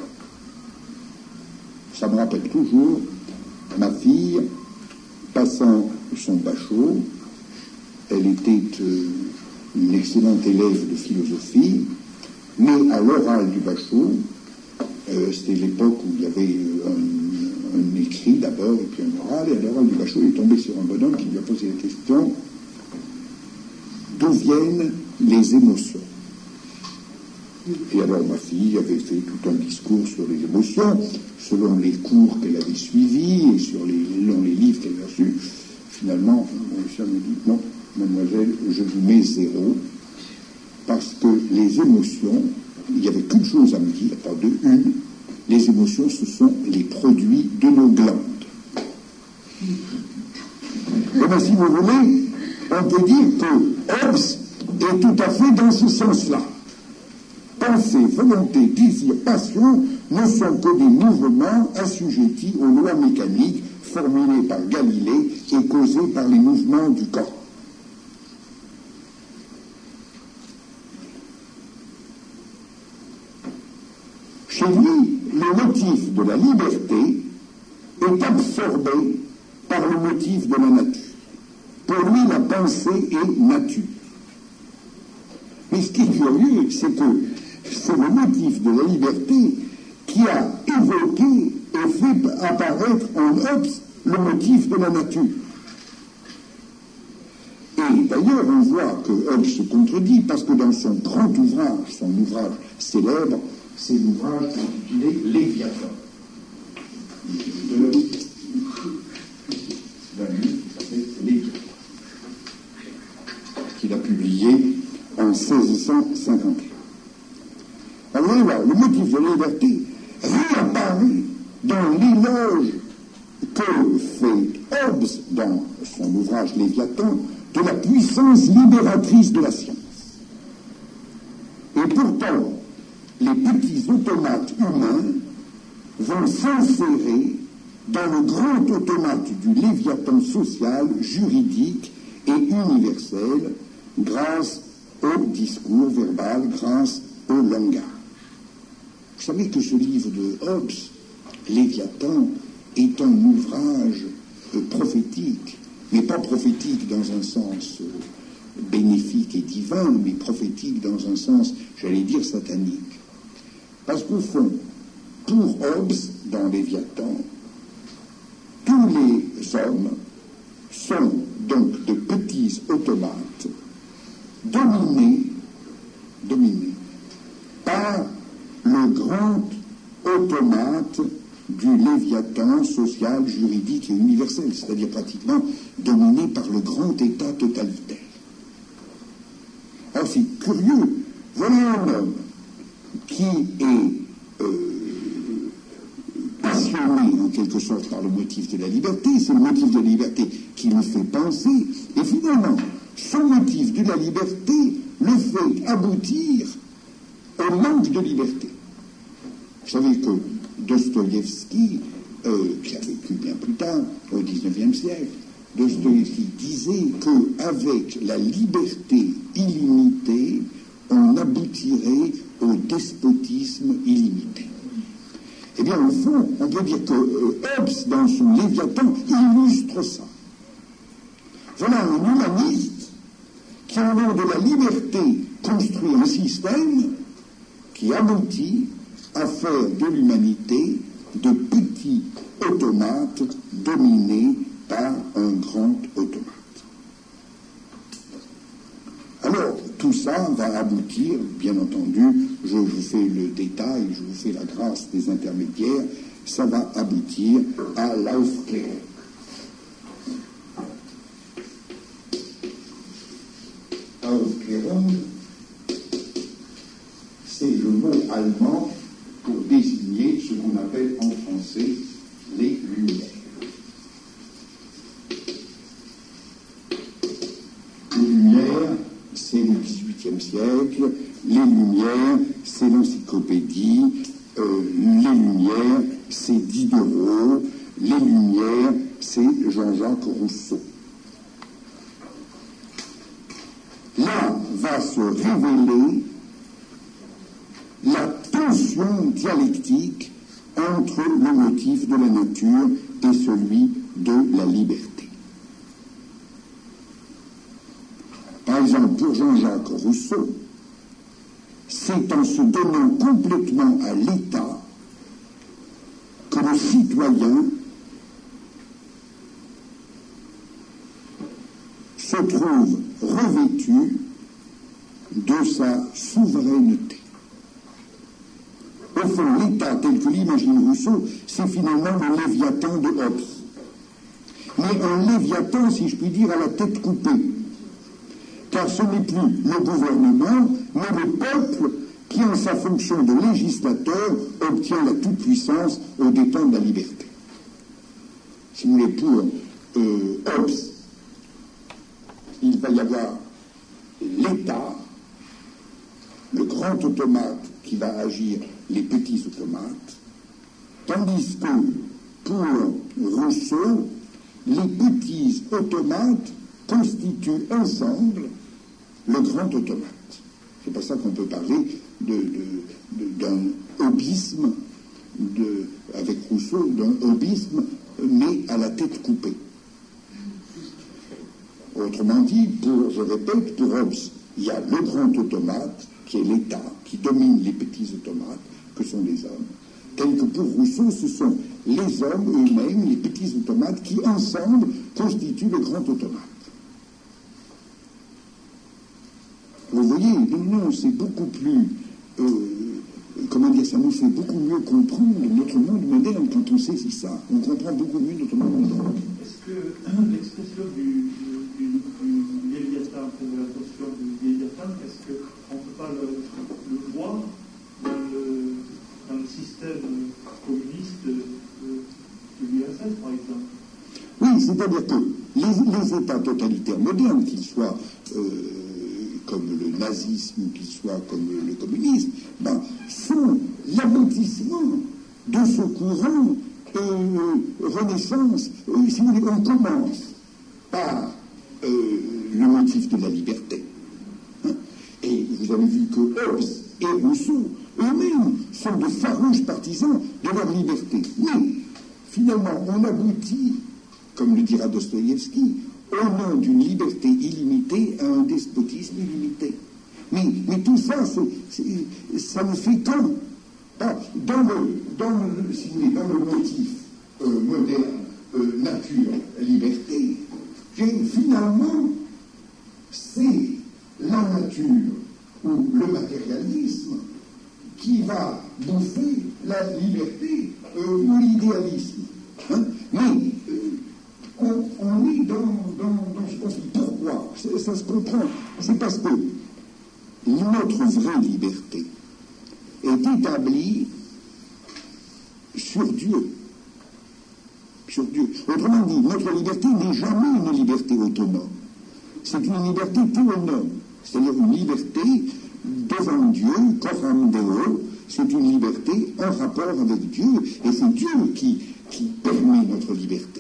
Ça me rappelle toujours ma fille passant son bachot. Elle était une excellente élève de philosophie, mais à l'oral du bachot, c'était l'époque où il y avait un écrit d'abord et puis un oral, et à l'oral du bachot, il est tombé sur un bonhomme qui lui a posé la question: d'où viennent les émotions? Et alors ma fille avait fait tout un discours sur les émotions, selon les cours qu'elle avait suivis et selon les livres qu'elle a reçus. Finalement, mon chien me dit: non, mademoiselle, je vous mets 0, parce que les émotions, il n'y avait qu'une chose à me dire, pas deux, une. Les émotions, ce sont les produits de nos glandes. Et bien, si vous voulez, on peut dire que Hobbes est tout à fait dans ce sens-là. Pensée, volonté, désir, passion ne sont que des mouvements assujettis aux lois mécaniques formulées par Galilée et causés par les mouvements du corps. Chez lui, le motif de la liberté est absorbé par le motif de la nature. Pour lui, la pensée est nature. Mais ce qui est curieux, c'est que c'est le motif de la liberté qui a évoqué et fait apparaître en Hobbes le motif de la nature. Et d'ailleurs, on voit que Hobbes se contredit, parce que dans son grand ouvrage, son ouvrage célèbre, c'est l'ouvrage intitulé Léviathan. Qu'il a publié en 1651. Alors voilà, le motif de la liberté réapparaît dans l'éloge que fait Hobbes dans son ouvrage Léviathan de la puissance libératrice de la science. Et pourtant, les petits automates humains vont s'insérer dans le grand automate du Léviathan social, juridique et universel, grâce au discours verbal, grâce au langage. Vous savez que ce livre de Hobbes, Léviathan, est un ouvrage prophétique, mais pas prophétique dans un sens bénéfique et divin, mais prophétique dans un sens, j'allais dire, satanique. Parce qu'au fond, pour Hobbes, dans Léviathan, tous les hommes sont donc de petits automates dominés par le grand automate du Léviathan social, juridique et universel, c'est-à-dire pratiquement dominé par le grand État totalitaire. Alors c'est curieux, voilà un homme qui est passionné en quelque sorte par le motif de la liberté, c'est le motif de la liberté qui le fait penser, et finalement, son motif de la liberté le fait aboutir au manque de liberté. Vous savez que Dostoïevski, qui a vécu bien plus tard, au XIXe siècle, Dostoïevski disait qu'avec la liberté illimitée, on aboutirait au despotisme illimité. Eh bien, au fond, on peut dire que Hobbes, dans son Léviathan, illustre ça. Voilà un humaniste qui, au nom de la liberté, construit un système qui aboutit à faire de l'humanité de petits automates dominés par un grand automate. Alors, tout ça va aboutir, bien entendu, je vous fais le détail, je vous fais la grâce des intermédiaires, ça va aboutir à l'Aufklärung. Aufklärung, c'est le mot allemand pour désigner ce qu'on appelle en français les Lumières. Les Lumières, c'est le XVIIIe siècle, les Lumières, c'est l'encyclopédie, les Lumières, c'est Diderot, les Lumières, c'est Jean-Jacques Rousseau. Là va se révéler la tension dialectique entre le motif de la nature et celui de la liberté. Par exemple, pour Jean-Jacques Rousseau, c'est en se donnant complètement à l'État que le citoyen se trouve revêtu de sa souveraineté. Au fond, l'État tel que l'imagine Rousseau, c'est finalement le Léviathan de Hobbes. Mais un Léviathan, si je puis dire, à la tête coupée. Car ce n'est plus le gouvernement, mais le peuple qui, en sa fonction de législateur, obtient la toute-puissance aux dépens de la liberté. Si vous voulez, pour Hobbes, il va y avoir l'État, le grand automate qui va agir les petits automates, tandis que pour Rousseau, les petits automates constituent ensemble le grand automate. C'est pour ça qu'on peut parler d'un hobbisme, avec Rousseau, d'un hobbisme, mais à la tête coupée. Autrement dit, je répète, pour Hobbes, il y a le grand automate, qui est l'État, qui domine les petits automates, que sont les hommes. Tel que pour Rousseau, ce sont les hommes eux-mêmes, les petits automates, qui ensemble constituent le grand automate. Vous voyez, non, c'est beaucoup plus, comment dire, ça nous fait beaucoup mieux comprendre notre monde moderne quand on saisit ça. On comprend beaucoup mieux notre monde moderne. Est-ce que l'expression du Léviathan, pour la notion du Léviathan, est-ce qu'on ne peut pas le voir dans le système communiste de l'URSS, par exemple? Oui, c'est-à-dire que les États totalitaires modernes, qu'ils soient comme le nazisme ou qu'ils soient comme le communisme, sont l'aboutissement de ce courant Renaissance. Si vous voulez, on commence par le motif de la liberté. Et vous avez vu que Hobbes et Rousseau eux-mêmes sont de farouches partisans de leur liberté. Mais finalement, on aboutit, comme le dira Dostoïevski, au nom d'une liberté illimitée à un despotisme illimité. Mais tout ça, ça ne fait qu'un. Dans le motif moderne, nature, liberté, finalement, c'est la nature ou le matérialisme qui va bouffer la liberté ou l'idéalisme. Mais on est dans ce conflit. Pourquoi? Ça se comprend. C'est parce que notre vraie liberté est établie sur Dieu. Sur Dieu. Autrement dit, notre liberté n'est jamais une liberté autonome. C'est une liberté théonome, c'est-à-dire une liberté devant Dieu, coram Deo, c'est une liberté en rapport avec Dieu, et c'est Dieu qui permet notre liberté.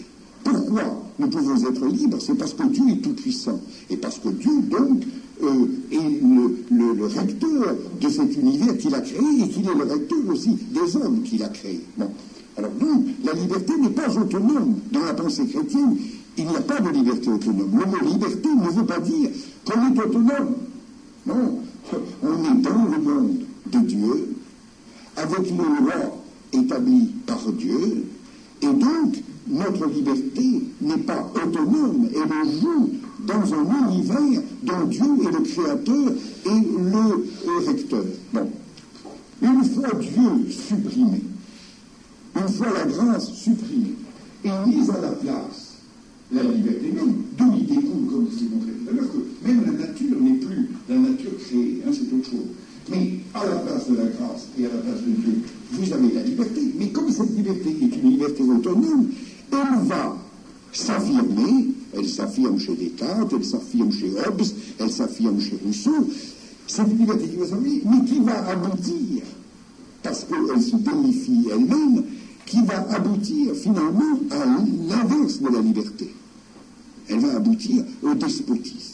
Pourquoi nous pouvons être libres? C'est parce que Dieu est tout-puissant. Et parce que Dieu, donc, est le recteur de cet univers qu'il a créé et qu'il est le recteur aussi des hommes qu'il a créés. Bon. Alors donc, la liberté n'est pas autonome. Dans la pensée chrétienne, il n'y a pas de liberté autonome. Le mot liberté ne veut pas dire qu'on est autonome. Non, on est dans le monde de Dieu, avec les lois établies par Dieu, et donc notre liberté n'est pas autonome, elle joue dans un univers dont Dieu est le créateur et le recteur. Bon. Une fois Dieu supprimé, une fois la grâce supprimée et mise à la place la liberté même, d'où il découle, comme je l'ai montré tout à l'heure, que même la nature n'est plus la nature créée, c'est autre chose. Mais à la place de la grâce et à la place de Dieu, vous avez la liberté. Mais comme cette liberté est une liberté autonome, elle va s'affirmer, elle s'affirme chez Descartes, elle s'affirme chez Hobbes, elle s'affirme chez Rousseau. C'est une liberté qui va s'affirmer, mais qui va aboutir, parce qu'elle se déifie elle-même, qui va aboutir finalement à l'inverse de la liberté. Elle va aboutir au despotisme.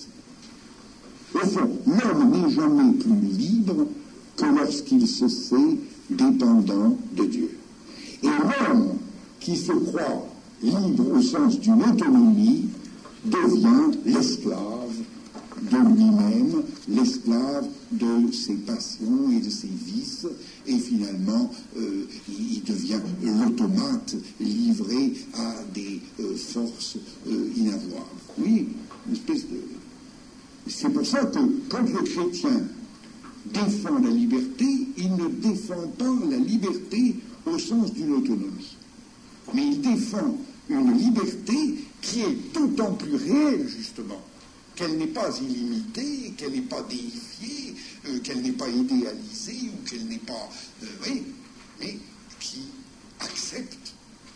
Au fond, l'homme n'est jamais plus libre que lorsqu'il se sait dépendant de Dieu. Et l'homme qui se croit libre au sens d'une autonomie devient l'esclave de lui-même, l'esclave de ses passions et de ses vices, et finalement il devient l'automate livré à des forces inavouables. Oui, une espèce de... C'est pour ça que quand le chrétien défend la liberté, il ne défend pas la liberté au sens d'une autonomie. Mais il défend une liberté qui est d'autant plus réelle, justement, qu'elle n'est pas illimitée, qu'elle n'est pas déifiée, qu'elle n'est pas idéalisée, ou qu'elle n'est pas... oui, mais qui accepte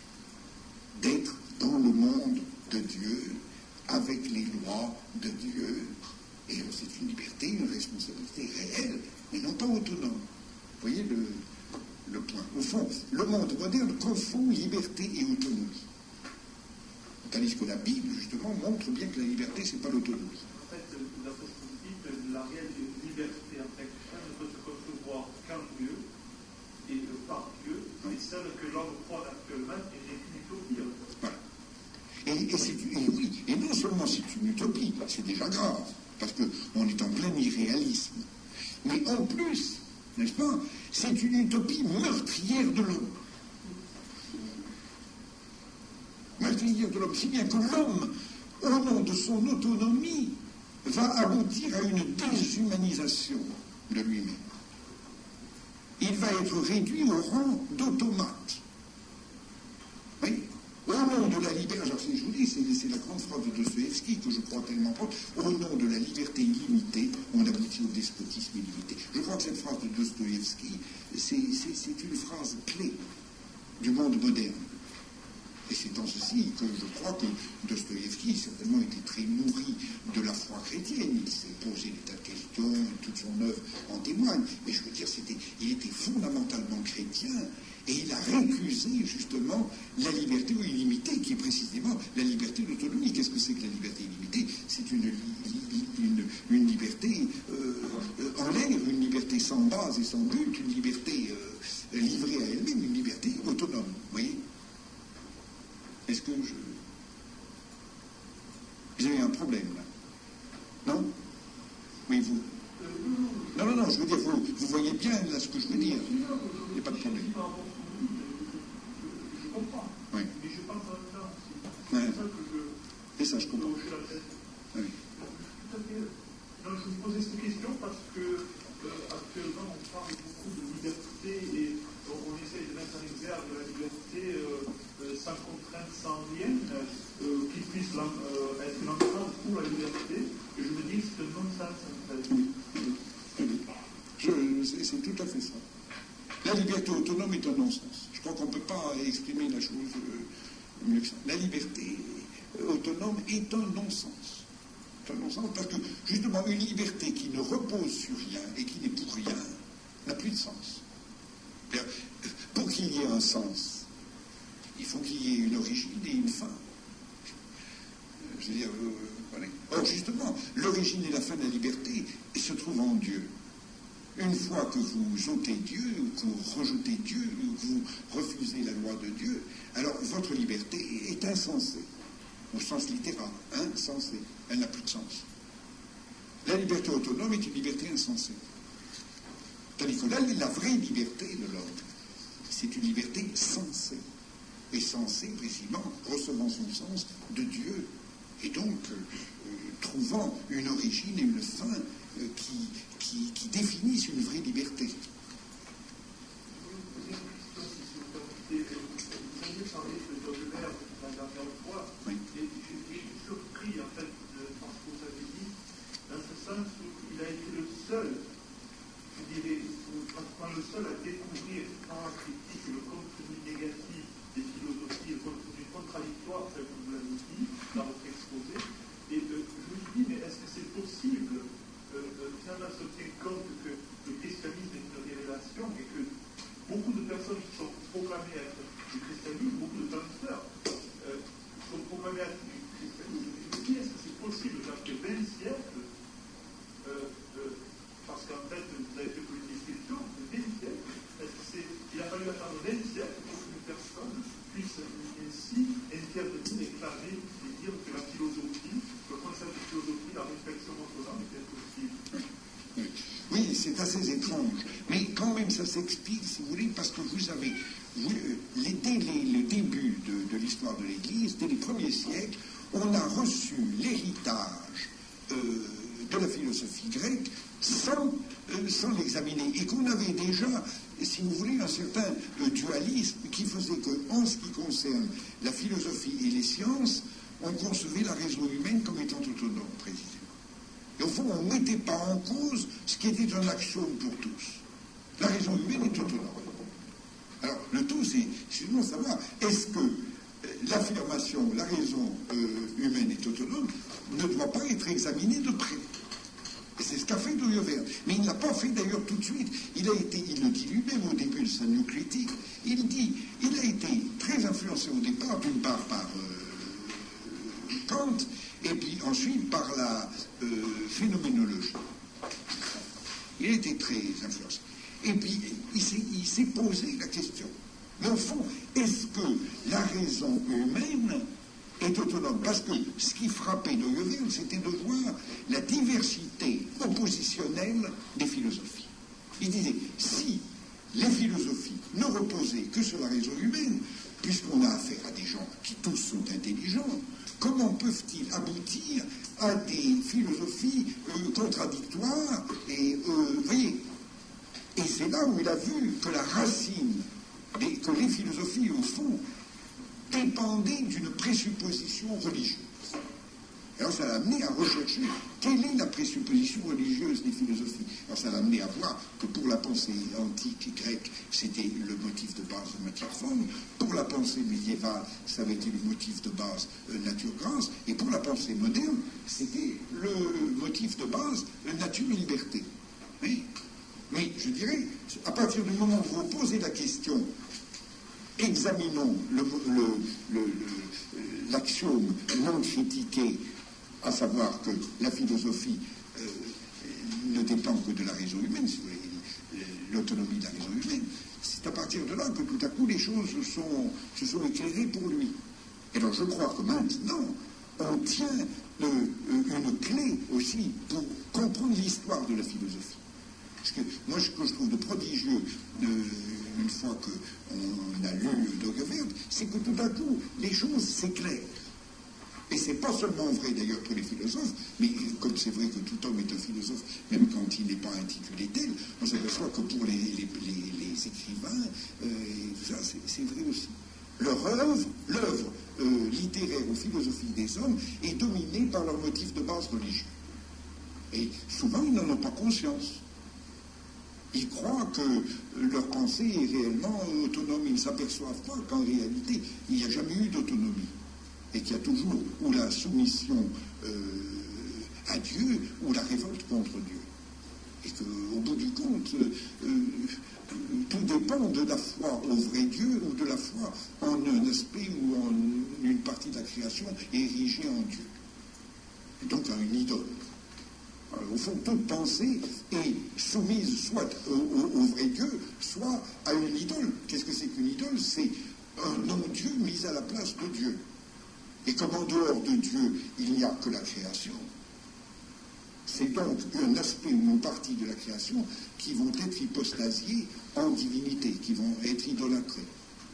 d'être dans le monde de Dieu, avec les lois de Dieu. Et c'est une liberté, une responsabilité réelle, mais non pas autonome. Vous voyez le point. Au fond, le monde moderne confond liberté et autonomie. Tandis que la Bible, justement, montre bien que la liberté, c'est pas l'autonomie. En fait, d'après ce que vous dites, la réelle liberté en tant que chrétien ne peut se concevoir qu'en Dieu et par Dieu, et celle que l'homme croit actuellement est une utopie. Voilà. Et non seulement c'est une utopie, c'est déjà grave, parce qu'on est en plein irréalisme, mais en plus, n'est-ce pas, c'est une utopie meurtrière de l'homme. Meurtrière de l'homme, si bien que l'homme, au nom de son autonomie, va aboutir à une déshumanisation de lui-même. Il va être réduit au rang d'automate. Oui. Au nom de la liberté, alors je vous dis, c'est la grande phrase de Dostoïevski que je crois tellement forte, au nom de la liberté illimitée, on aboutit au despotisme illimité. Je crois que cette phrase de Dostoïevski, c'est une phrase clé du monde moderne. Et c'est en ceci que je crois que Dostoïevski certainement était très nourri de la foi chrétienne. Il s'est posé des tas de questions, toute son œuvre en témoigne. Mais je veux dire, il était fondamentalement chrétien et il a récusé justement la liberté illimitée, qui est précisément la liberté d'autonomie. Qu'est-ce que c'est que la liberté illimitée? C'est une liberté en l'air, une liberté sans base et sans but, une liberté livrée à elle-même, une liberté autonome. Vous voyez? Est-ce que vous avez un problème, là? Non? Oui, vous? Non, je veux dire, vous voyez bien, là, ce que je veux dire. Il n'y a pas de problème. Je comprends. Oui. Mais je pense en même temps aussi. Ouais. C'est ça que C'est ça, je comprends. la tête. Oui. Tout à fait. Non, je vous posais cette question parce que actuellement, on parle beaucoup de liberté et on essaye de mettre en exergue la liberté sans contrainte, sans lien, qui puisse être une entrave pour la liberté. Et je me dis que c'est un non-sens en fait. C'est tout à fait ça. La liberté autonome est un non-sens. Je crois qu'on ne peut pas exprimer la chose mieux que ça. La liberté autonome est un non-sens. C'est un non-sens parce que, justement, une liberté qui ne repose sur rien et qui n'est pour rien n'a plus de sens. Pour qu'il y ait un sens, il faut qu'il y ait une origine et une fin. Je veux dire, voilà. Or, justement, l'origine et la fin de la liberté se trouvent en Dieu. Une fois que vous ôtez Dieu, ou que vous rejetez Dieu, ou que vous refusez la loi de Dieu, alors votre liberté est insensée. Au sens littéral, insensée. Elle n'a plus de sens. La liberté autonome est une liberté insensée. Tandis que là, la vraie liberté de l'homme, c'est une liberté sensée. Et sensée, précisément, recevant son sens de Dieu. Et donc, trouvant une origine et une fin qui définissent une vraie liberté. Vous aviez parlé de Baudelaire la dernière fois, et je suis surpris en fait par ce que vous avez dit, dans ce sens où il a été le seul, je dirais, pratiquement le seul à découvrir par la critique le contenu négatif des philosophies, le contenu contradictoire, comme vous l'avez dit, dans votre exposé. Et je me suis dit, mais est-ce que c'est possible finalement se tient compte que le christianisme est une révélation et que beaucoup de personnes qui sont proclamées être du christianisme, beaucoup de penseurs sont proclamés être du christianisme. Je me dis, est-ce que c'est possible qu'après 20 siècles, parce qu'en fait, vous avez fait une description de 20 siècles, il a fallu attendre 20 siècles pour qu'une personne puisse ainsi intervenir et clamer et dire que la philosophie, le concept de philosophie, la réflexion autonome était possible. Oui, c'est assez étrange. Mais quand même, ça s'explique, si vous voulez, parce que vous avez, dès le début de l'histoire de l'Église, dès les premiers siècles, on a reçu l'héritage de la philosophie grecque sans l'examiner. Et qu'on avait déjà, si vous voulez, un certain dualisme qui faisait qu'en ce qui concerne la philosophie et les sciences, on concevait la raison humaine comme étant autonome, précisément. Et au fond, on ne mettait pas en cause ce qui était un axiome pour tous. La raison humaine est autonome. Alors, le tout, c'est justement savoir, est-ce que l'affirmation, la raison humaine est autonome, ne doit pas être examinée de près. Et c'est ce qu'a fait Dooyeweerd. Mais il ne l'a pas fait d'ailleurs tout de suite. Il le dit lui-même au début de sa New Critique, il a été très influencé au départ, d'une part par Kant, et puis ensuite par la phénoménologie. Il a été très influencé. Et puis, il s'est posé la question. Mais au fond, est-ce que la raison humaine est autonome? Parce que ce qui frappait Dooyeweerd, c'était de voir la diversité oppositionnelle des philosophies. Il disait, si les philosophies ne reposaient que sur la raison humaine, puisqu'on a affaire à des gens qui tous sont intelligents, comment peuvent-ils aboutir à des philosophies contradictoires et, voyez, et c'est là où il a vu que la racine, que les philosophies, au fond, dépendaient d'une présupposition religieuse. Alors ça l'a amené à rechercher quelle est la présupposition religieuse des philosophies. Alors ça l'a amené à voir que pour la pensée antique et grecque, c'était le motif de base matière-forme. Pour la pensée médiévale, ça avait été le motif de base nature-grâce. Et pour la pensée moderne, c'était le motif de base nature-liberté. Oui. Mais je dirais, à partir du moment où vous posez la question, examinons l'axiome non critiqué, à savoir que la philosophie ne dépend que de la raison humaine, l'autonomie de la raison humaine, c'est à partir de là que tout à coup les choses se sont éclairées pour lui. Et alors je crois que maintenant, on tient une clé aussi pour comprendre l'histoire de la philosophie. Parce que moi, ce que je trouve de prodigieux, une fois qu'on a lu Dooyeweerd, c'est que tout à coup, les choses s'éclairent. Et c'est pas seulement vrai d'ailleurs pour les philosophes, mais comme c'est vrai que tout homme est un philosophe, même quand il n'est pas intitulé tel, on s'aperçoit que pour les écrivains, tout ça, c'est vrai aussi. L'œuvre littéraire ou philosophique des hommes est dominée par leurs motifs de base religieux. Et souvent, ils n'en ont pas conscience. Ils croient que leur pensée est réellement autonome. Ils ne s'aperçoivent pas qu'en réalité, il n'y a jamais eu d'autonomie. Et qu'il y a toujours ou la soumission à Dieu ou la révolte contre Dieu. Et qu'au bout du compte, tout dépend de la foi au vrai Dieu ou de la foi en un aspect ou en une partie de la création érigée en Dieu. et donc à une idole. Alors, au fond, toute pensée est soumise soit au vrai Dieu, soit à une idole. Qu'est-ce que c'est qu'une idole? C'est un non-Dieu mis à la place de Dieu. Et comme en dehors de Dieu, il n'y a que la création, c'est donc un aspect ou une partie de la création qui vont être hypostasiés en divinité, qui vont être idolâtrés.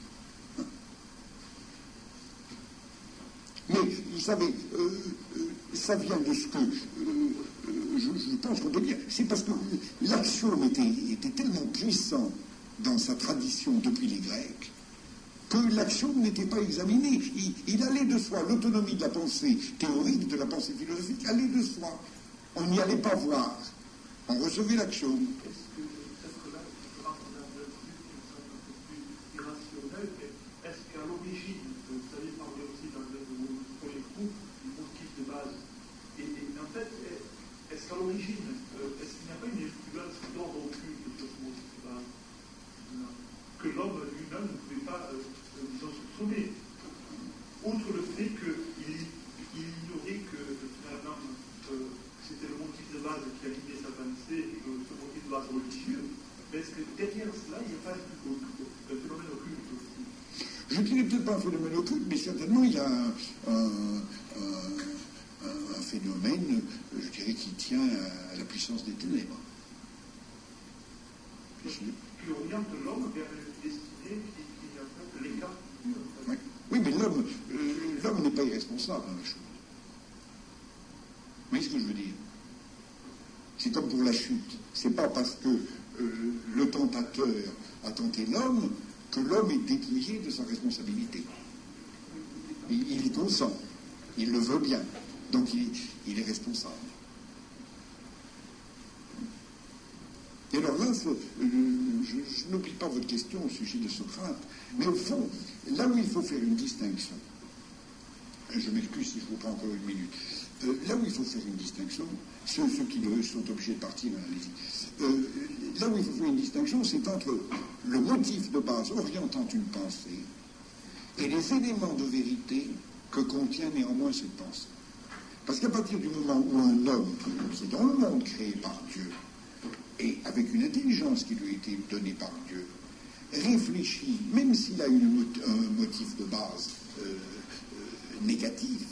Mais, vous savez, ça vient de ce que je pense qu'on peut dire. C'est parce que l'axiome était tellement puissant dans sa tradition depuis les Grecs que l'axiome n'était pas examiné. Il allait de soi. L'autonomie de la pensée théorique, de la pensée philosophique, allait de soi. On n'y allait pas voir. On recevait l'axiome. Est-ce qu'à l'origine, vous avez parlé aussi dans le premier groupe du motif de base, et en fait, est-ce qu'à l'origine, est-ce qu'il n'y a pas une influence d'ordre occulte sur ce motif de base que l'homme lui-même ne pouvait pas, disons, soupçonner, outre le fait qu'il ignorait que finalement c'était le motif de base qui animait sa pensée, et que ce motif de base religieux, mais est-ce que derrière cela, il n'y a pas un phénomène occulte aussi? Je ne dirais peut-être pas un phénomène occulte, mais certainement il y a un phénomène, je dirais, qui tient à la puissance des ténèbres. Qui oriente l'homme vers une destinée qui est en fait l'écart de Dieu. En fait. Oui, mais l'homme n'est pas irresponsable dans la chose. Vous voyez ce que je veux dire? C'est comme pour la chute. C'est pas parce que le tentateur a tenté l'homme que l'homme est dépouillé de sa responsabilité. Il y consent, il le veut bien, donc il est responsable. Et alors là, je n'oublie pas votre question au sujet de Socrate, mais au fond, là où il faut faire une distinction, je m'excuse si je vous prends encore une minute, là où il faut faire une distinction, ceux qui sont obligés de partir, allez-y. Là où il faut faire une distinction, c'est entre le motif de base orientant une pensée et les éléments de vérité que contient néanmoins cette pensée. Parce qu'à partir du moment où un homme, qui est dans le monde créé par Dieu, et avec une intelligence qui lui a été donnée par Dieu, réfléchit, même s'il a un motif de base négatif,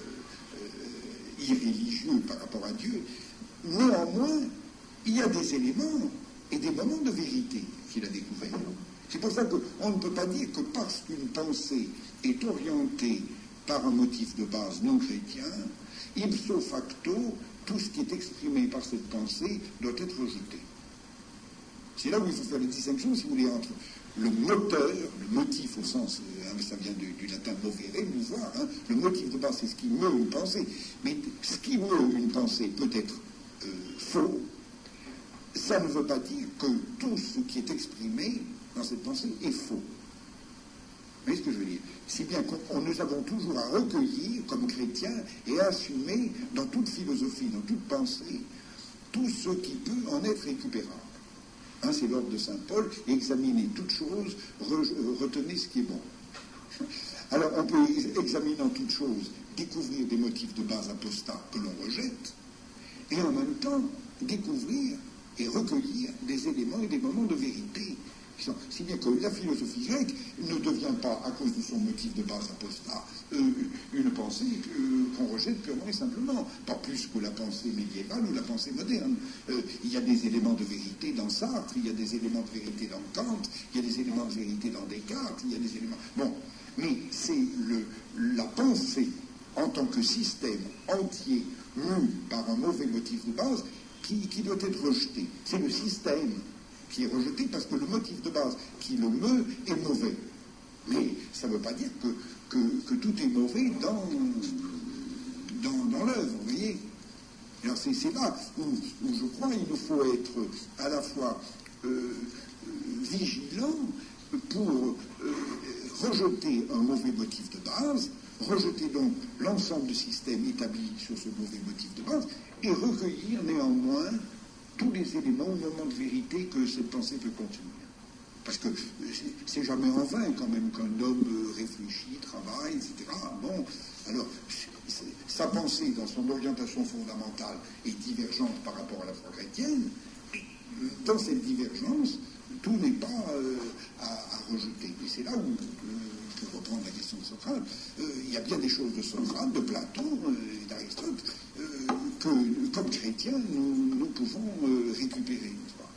irréligieux par rapport à Dieu, néanmoins, il y a des éléments et des moments de vérité qu'il a découverts. C'est pour ça qu'on ne peut pas dire que parce qu'une pensée est orientée par un motif de base non chrétien, ipso facto, tout ce qui est exprimé par cette pensée doit être rejeté. C'est là où il faut faire la distinction, si vous voulez, entre le moteur, le motif au sens, ça vient du latin movere, mouvoir, le motif de base, c'est ce qui meut une pensée. Mais ce qui meut une pensée peut être faux. Ça ne veut pas dire que tout ce qui est exprimé dans cette pensée est faux. Vous voyez ce que je veux dire? Si bien qu'on nous avons toujours à recueillir comme chrétiens et à assumer dans toute philosophie, dans toute pensée, tout ce qui peut en être récupérable. C'est l'ordre de saint Paul, examiner toute chose, retenez ce qui est bon. Alors on peut examiner en toute chose, découvrir des motifs de base apostats que l'on rejette, et en même temps découvrir et recueillir des éléments et des moments de vérité. Si bien que la philosophie grecque ne devient pas, à cause de son motif de base apostat, une pensée qu'on rejette purement et simplement. Pas plus que la pensée médiévale ou la pensée moderne. Il y a des éléments de vérité dans Sartre, il y a des éléments de vérité dans Kant, il y a des éléments de vérité dans Descartes, il y a des éléments... Bon, mais c'est la pensée en tant que système entier mu par un mauvais motif de base qui doit être rejeté. C'est le système qui est rejeté parce que le motif de base qui le meut est mauvais. Mais ça ne veut pas dire que tout est mauvais dans l'œuvre, vous voyez. Alors c'est là où je crois qu'il nous faut être à la fois vigilant pour rejeter un mauvais motif de base, rejeter donc l'ensemble du système établi sur ce mauvais motif de base, et recueillir néanmoins tous les éléments ou moments de vérité que cette pensée peut contenir. Parce que c'est jamais en vain quand même qu'un homme réfléchit, travaille, etc. Bon, alors sa pensée, dans son orientation fondamentale, est divergente par rapport à la foi chrétienne, dans cette divergence, tout n'est pas à rejeter. Et c'est là où, pour reprendre la question de Socrate, il y a bien des choses de Socrate, de Platon et d'Aristote que, comme chrétiens, nous pouvons récupérer.